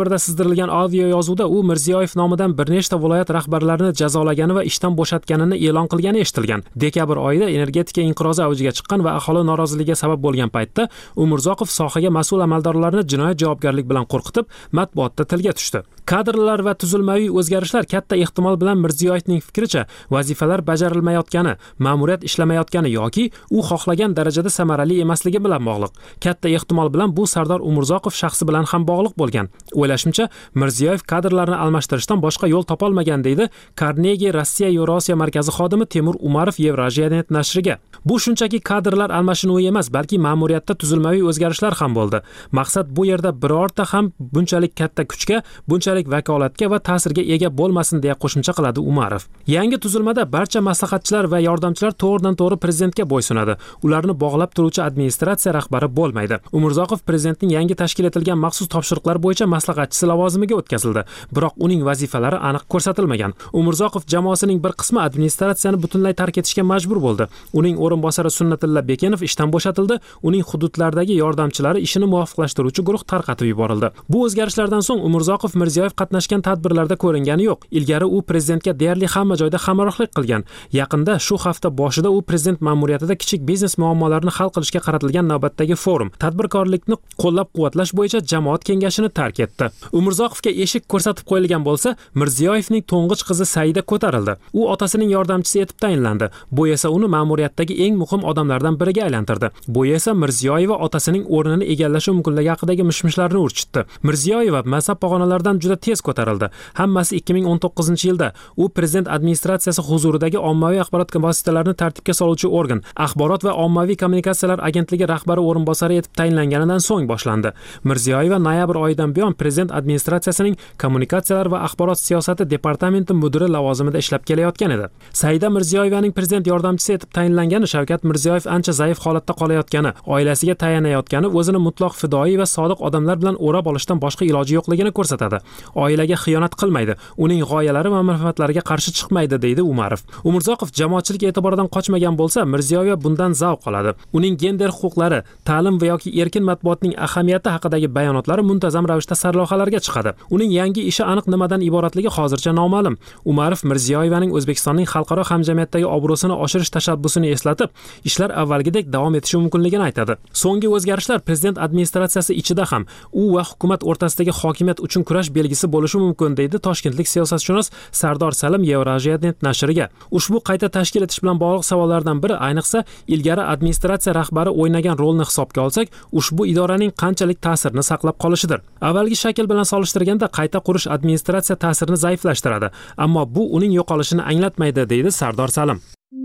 noyabrda sizdirilgan audio yozuvda u Mirziyoyev nomidan bir nechta viloyat rahbarlarini jazolagani va ishdan bo'shatganini e'lon qilgani eshitilgan. Dekabr oyida energetika inqirozi avjiga chiqqan va aholi noroziligiga sabab bo'lgan paytda Umurzoqov sohaga mas'ul amaldorlarni jinoyat javobgarlik bilan qo'rqitib, matbuotda tilga tushdi. Kadrlar va tuzilmaviy o'zgarishlar katta ehtimol bilan Mirziyoyevning fikricha vazifalar bajarilmayotgani, ma'muriyat ishlamayotgani yoki u xohlagan darajada samarali emasligi bilan bog'liq. Katta ehtimol bilan bu Sardor Umurzoqov shaxsi bilan ham bog'liq bo'lgan. O'ylashimcha, Mirziyoyev kadrlarni almashtirishdan boshqa yo'l topolmagan deydi Carnegie Rossiya Yevrosiyo markazi xodimi Temur Umarov Evrasiyanet nashriga. Bu shunchaki kadrlar almashinuvi emas, balki ma'muriyatda tuzilmaviy o'zgarishlar ham bo'ldi. Maqsad bu yerda birorta ham bunchalik katta kuchga, bunchalik vakolatga va ta'sirga ega bo'lmasin deya qo'shimcha qiladi Umarov. Yangi tuzilmada barcha maslahatchilar va yordamchilar to'g'ridan-to'g'ri prezidentga bo'ysunadi. Ularni bog'lab turuvchi administratsiya rahbari bo'lmaydi. Umurzoqov prezidentning yangi tashkil etilgan maxsus topshiriqlar bo'yicha maslahatchisi lavozimiga o'tkazildi. Biroq uning vazifalari aniq ko'rsatilmagan. Umurzoqov jamoasining bir qismi administratsiyani butunlay tark etishga majbur bo'ldi. Uning o'rinbosari Sunnatilla Bekenov ishdan bo'shatildi. Uning hududlardagi yordamchilari ishini muvofiqlashtiruvchi guruh tarqatib yuborildi. Bu o'zgarishlardan so'ng Umurzoqov Mirziyoyev qatnashgan tadbirlarda ko'ringani yo'q. Ilgari u prezidentga deyarli hamma joyda hamrohlik qilgan. Yaqinda shu hafta boshida u prezident ma'muriyatida kichik biznes muammolarini hal qilishga qaratilgan navbatdagi forum, tadbirkorlikni qo'llab-quvvatlash bo'yicha jamoat kengashini tark etdi. Umurzoqovga eshik ko'rsatib qo'yilgan bo'lsa, Mirziyoyevning to'ng'ich qizi Saida ko'tarildi. U otasining yordamchisi etib tayinlandi. Bu esa uni ma'muriyatdagi eng muhim odamlardan biriga aylantirdi. Bu esa Mirziyoyeva otasining o'rnini egallashi mumkinligi haqidagi mishmishlarni urchitdi. Mirziyoyeva mansab pog'onalaridan juda tez ko'tarildi. Hammasi ikki ming o'n to'qqizinchi yilda u prezident administratsiyasi huzuridagi ommaviy axborot vositalarini tartibga soluvchi organ, axborot va ommaviy kommunikatsiyalar agentligi rahbari o'rinbosari etib tayinlanganidan so'ng boshlandi. Mirziyoyeva noyabr oyidan buyon prezident administratsiyasining kommunikatsiyalar va axborot siyosati departamenti mudiri lavozimida ishlab kelayotgan edi. Saida Mirziyoyevaning prezident yordamchisi etib tayinlangani Shavkat Mirziyoyev ancha zaif holatda qolayotgani, oilasiga tayanayotgani o'zini mutloq fidoyi va sodiq odamlar bilan o'rab olishdan boshqa iloji yo'qligini ko'rsatadi. Oilaga xiyonat qilmaydi, uning g'oyalari va manfaatlariga qarshi chiqmaydi, deydi Umarov. Umurzoqov jamoatchilik e'tiboridan qochmagan bo'lsa, Mirziyoyeva bundan zavq oladi. Uning gender huquqlari, ta'lim va yoki erkin matbuotning ahamiyati haqidagi bayonotlari muntazam ravishda sarlavhalarga chiqadi. Uning yangi ishi aniq nimadan iboratligi hozircha noma'lum. Umarov Mirziyoyevaning O'zbekistonning xalqaro hamjamiyatdagi obro'sini oshirish tashabbusini eslatib, ishlar avvalgidek davom etishi mumkinligini aytadi. So'nggi o'zgarishlar prezident administratsiyasi ichida ham u va hukumat o'rtasidagi hokimiyat uchun kurash belgisi bo'lishi mumkin, deydi toshkentlik siyosatshunos Sardor Salim Evrasiyanet nashriga. Ushbu qayta tashkil etish bilan bog'liq savollardan biri, ayniqsa ilgari administratsiya rahbari o'ynagan rolni hisobga olsak, ushbu idoraning qanchalik ta'sirini saqlab qolishidir. Avvalgi shakl bilan solishtirganda qayta qurish administratsiya ta'sirini zaiflashtiradi, ammo bu uning yo'qolishini anglatmaydi, deydi Sardor Salim.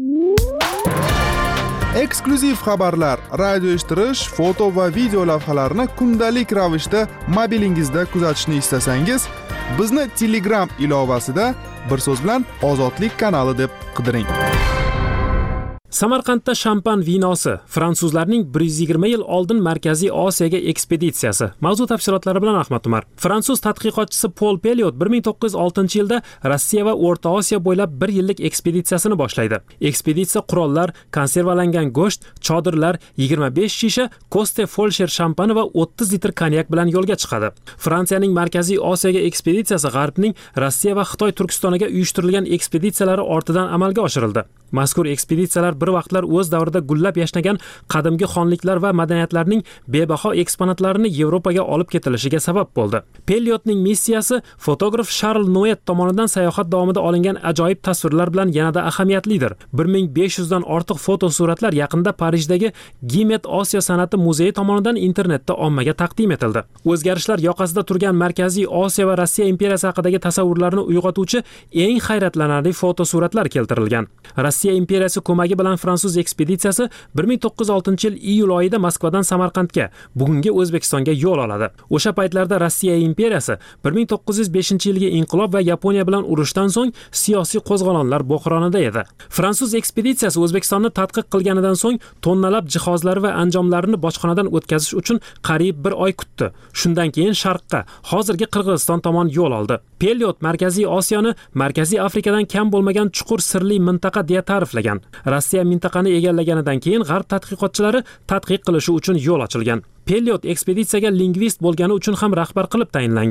Eksklyuziv xabarlar, radio eshittirish, foto va video lavhalarni kundalik ravishda mobilingizda kuzatishni istasangiz, bizni Telegram ilovasida bir so'z bilan Ozodlik kanali deb qidiring. Samarqandda shampan vinosi, fransuzlarning bir yuz yigirma yil oldin Markaziy Osiyoga ekspeditsiyasi. Mavzu tafsilotlari bilan Ahmad Umar. Fransuz tadqiqotchisi Paul Pelliot bir ming to'qqiz yuz oltinchi yilda Rossiya va O'rta Osiyo bo'ylab bir yillik ekspeditsiyasini boshlaydi. Ekspeditsiya qurollar, konservalangan go'sht, chodirlar, yigirma besh shisha Koste Folsher shampani va o'ttiz litr konyak bilan yo'lga chiqadi. Fransiyaning Markaziy Osiyoga ekspeditsiyasi G'arbning Rossiya va Xitoy Turkistoniga uyushtirilgan ekspeditsiyalari ortidan amalga oshirildi. Mazkur ekspeditsiyalar bir vaqtlar o'z davrida gullab yashnagan qadimgi xonliklar va madaniyatlarning bebaho eksponatlarini Yevropaga olib ketilishiga sabab bo'ldi. Pelliotning missiyasi fotograf Charles Noet tomonidan sayohat davomida olingan ajoyib tasvirlar bilan yanada ahamiyatlidir. bir ming besh yuz dan ortiq fotosuratlar yaqinda Parijdagi Gimet Osiyo san'ati muzeyi tomonidan internetda ommaga taqdim etildi. O'zgarishlar yoqasida turgan Markaziy Osiyo va Rossiya imperiyasi haqidagi tasavvurlarni uyg'otuvchi eng hayratlanarli fotosuratlar keltirilgan. Rossiya imperiyasi ko'magi bilan fransuz ekspeditsiyasi bir ming to'qqiz yuz oltinchi yil iyul oyida Moskvadan Samarqandga, bugungi O'zbekistonga yo'l oladi. O'sha paytlarda Rossiya imperiyasi bir ming to'qqiz yuz beshinchi yilgi inqilob va Yaponiya bilan urushdan so'ng siyosiy qo'zg'olonlar bo'hronida edi. Fransuz ekspeditsiyasi O'zbekistonni tadqiq qilganidan so'ng tonnalab jihozlar va anjomlarini bojxonadan o'tkazish uchun qariyb bir oy kutdi. Shundan keyin sharqqa, hozirgi Qirg'iziston tomon yo'l oldi. Pelliot Markaziy Osiyoni Markaziy Afrikadan kam bo'lmagan chuqur sirli mintaqa deya ta'riflagan. Rossiya mintaqani egallaganidan keyin G'arb tadqiqotchilari tadqiq qilishi uchun yo'l ochilgan. Pelliot ekspeditsiyaga lingvist bo'lgani uchun ham rahbar qilib tayinlangan.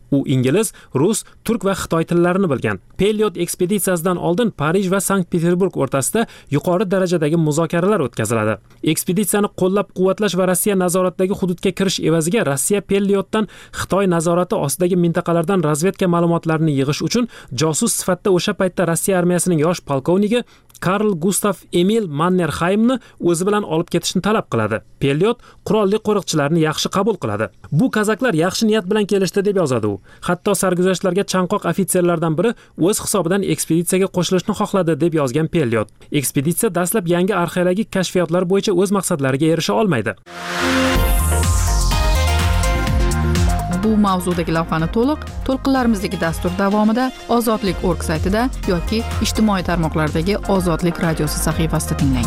U ingliz, rus, turk va xitoy tillarini bilgan. Pelyot ekspeditsiyasidan oldin Parij va Sankt-Peterburg o'rtasida yuqori darajadagi muzokaralar o'tkaziladi. Ekspeditsiyani qo'llab-quvvatlash va Rossiya nazoratidagi hududga kirish evaziga Rossiya Pelyotdan Xitoy nazorati ostidagi mintaqalardan razvedka ma'lumotlarini yig'ish uchun josus sifatida o'sha paytda Rossiya armiyasining yosh polkovniki Karl Gustav Emil Mannerheimni o'zi bilan olib ketishni talab qiladi. Pelyot qurolli qo'riqchilarni yaxshi qabul qiladi. Bu kazaklar yaxshi niyat bilan kelishdi deb yozadi u. Hatto sarguzashtlarga chanqoq ofitserlardan biri o'z hisobidan ekspeditsiyaga qo'shilishni xohladi deb yozgan Pelyot. Ekspeditsiya dastlab yangi arxeologik kashfiyotlar bo'yicha o'z maqsadlariga erisha olmaydi. Bu mavzudagi lavhani to'liq to'lqinlarimizdagi dastur davomida ozodlik точка org saytida yoki ijtimoiy tarmoqlardagi Ozodlik radiosi sahifasida tinglang.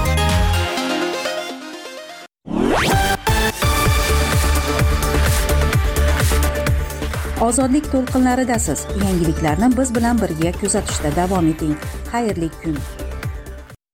Ozodlik to'lqinlaridasiz. Yangiliklarni biz bilan birga kuzatishda davom eting. Xayrli kun.